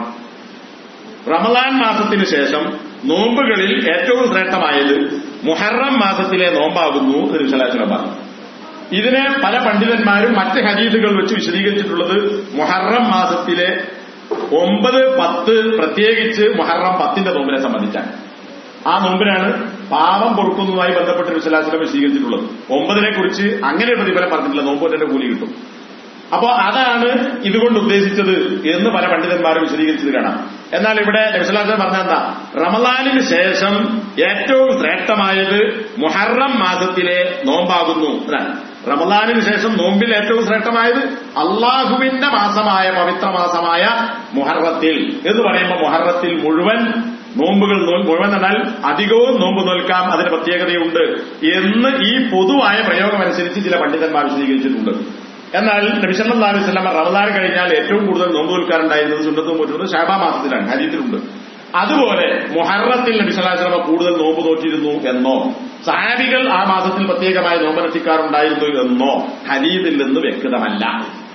റമളാൻ മാസത്തിന് ശേഷം നോമ്പുകളിൽ ഏറ്റവും ശ്രേഷ്ഠമായത് മുഹറം മാസത്തിലെ നോമ്പാകുന്നു എന്ന് വിശലാശനം പറഞ്ഞു. ഇതിനെ പല പണ്ഡിതന്മാരും മറ്റ് ഹദീസുകൾ വെച്ച് വിശദീകരിച്ചിട്ടുള്ളത് മുഹറം മാസത്തിലെ ഒമ്പത് പത്ത്, പ്രത്യേകിച്ച് മുഹറം പത്തിന്റെ നോമ്പിനെ സംബന്ധിച്ചാണ്. ആ നോമ്പിനാണ് പാപം പൊറുക്കുന്നതുമായി ബന്ധപ്പെട്ട വിശലാശനം വിശദീകരിച്ചിട്ടുള്ളത്. ഒമ്പതിനെ കുറിച്ച് അങ്ങനെ പ്രതിഫലം പറഞ്ഞിട്ടില്ല, നോമ്പുകൊണ്ടേ കൂലി കിട്ടും. അപ്പോ അതാണ് ഇതുകൊണ്ട് ഉദ്ദേശിച്ചത് എന്ന് പല പണ്ഡിതന്മാരും വിശദീകരിച്ചത് കാണാം. എന്നാൽ ഇവിടെ നബിസ്വല്ലാഹു പറഞ്ഞ എന്താ? റമളാനിന് ശേഷം ഏറ്റവും ശ്രേഷ്ഠമായത് മുഹറം മാസത്തിലെ നോമ്പാകുന്നു. റമളാനിന് ശേഷം നോമ്പിൽ ഏറ്റവും ശ്രേഷ്ഠമായത് അള്ളാഹുവിന്റെ മാസമായ പവിത്ര മാസമായ മുഹറത്തിൽ എന്ന് പറയുമ്പോൾ മുഹറത്തിൽ മുഴുവൻ നോമ്പുകൾ മുഴുവൻ എന്നാൽ അധികവും നോമ്പ് നോൽക്കാം, അതിന് പ്രത്യേകതയുണ്ട് എന്ന് ഈ പൊതുവായ പ്രയോഗം അനുസരിച്ച് ചില പണ്ഡിതന്മാർ വിശദീകരിച്ചിട്ടുണ്ട്. എന്നാൽ നബി സല്ലല്ലാഹു അലൈഹി വസല്ലം റമളാൻ കഴിഞ്ഞാൽ ഏറ്റവും കൂടുതൽ നോമ്പ് നോൽക്കാറുണ്ടായിരുന്നത് സുന്നത്തും പറ്റുന്നത് ശഅബാൻ മാസത്തിലാണ്, ഹദീസിലുണ്ട്. അതുപോലെ മുഹറത്തിൽ നബി സല്ലല്ലാഹു അലൈഹി വസല്ലം കൂടുതൽ നോമ്പ് നോറ്റിരുന്നു എന്നോ സഹാബികൾ ആ മാസത്തിൽ പ്രത്യേകമായി നോമ്പനുഷ്ഠിക്കാറുണ്ടായിരുന്നു എന്നോ ഹദീസിൽ നിന്ന് വ്യക്തമല്ല.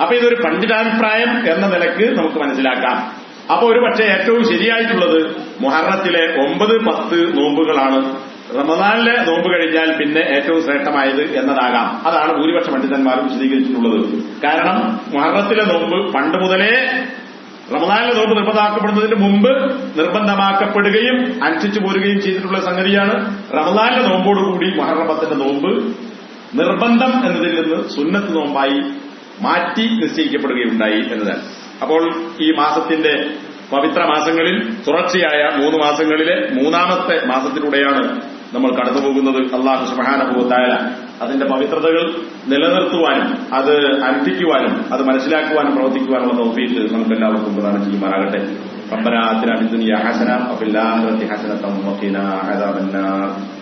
അപ്പൊ ഇതൊരു പണ്ഡിതാഭിപ്രായം എന്ന നിലക്ക് നമുക്ക് മനസ്സിലാക്കാം. അപ്പൊ ഒരു പക്ഷേ ഏറ്റവും ശരിയായിട്ടുള്ളത് മുഹറത്തിലെ ഒമ്പത് പത്ത് നോമ്പുകളാണ് റമദാനിലെ നോമ്പ് കഴിഞ്ഞാൽ പിന്നെ ഏറ്റവും ശ്രേഷ്ഠമായത് എന്നതാകാം. അതാണ് ഭൂരിപക്ഷ പണ്ഡിതന്മാരും വിശദീകരിച്ചിട്ടുള്ളത്. കാരണം മുഹറത്തിലെ നോമ്പ് പണ്ട് മുതലേ റമദാനിലെ നോമ്പ് നിർബന്ധമാക്കപ്പെടുന്നതിന് മുമ്പ് നിർബന്ധമാക്കപ്പെടുകയും അനുഷ്ഠിച്ചു പോരുകയും ചെയ്തിട്ടുള്ള സംഗതിയാണ്. റമദാനിലെ നോമ്പോടുകൂടി മുഹറം പത്തിന്റെ നോമ്പ് നിർബന്ധം എന്നതിൽ നിന്ന് സുന്നത്ത് നോമ്പായി മാറ്റി നിശ്ചയിക്കപ്പെടുകയുണ്ടായി എന്നതാണ്. അപ്പോൾ ഈ മാസത്തിന്റെ പവിത്ര മാസങ്ങളിൽ തുടർച്ചയായ മൂന്ന് മാസങ്ങളിലെ മൂന്നാമത്തെ മാസത്തിലൂടെയാണ് നമ്മൾ കടന്നുപോകുന്നത്. അല്ലാഹു സുബ്ഹാനഹു വ തആല അതിന്റെ പവിത്രതകൾ നിലനിർത്തുവാനും അത് അനുഷ്ഠിക്കുവാനും അത് മനസ്സിലാക്കുവാനും പ്രവർത്തിക്കുവാനുള്ള തൗഫീഖ് നമുക്ക് എല്ലാവർക്കും പ്രദാനം ചെയ്യുമാറാകട്ടെ. റബ്ബനാ ആതിനാ ഫിദ്ദുനിയ ഹസന വഫിൽ ആഖിറതി ഹസനതൻ വഖിനാ അദാബന്നാർ.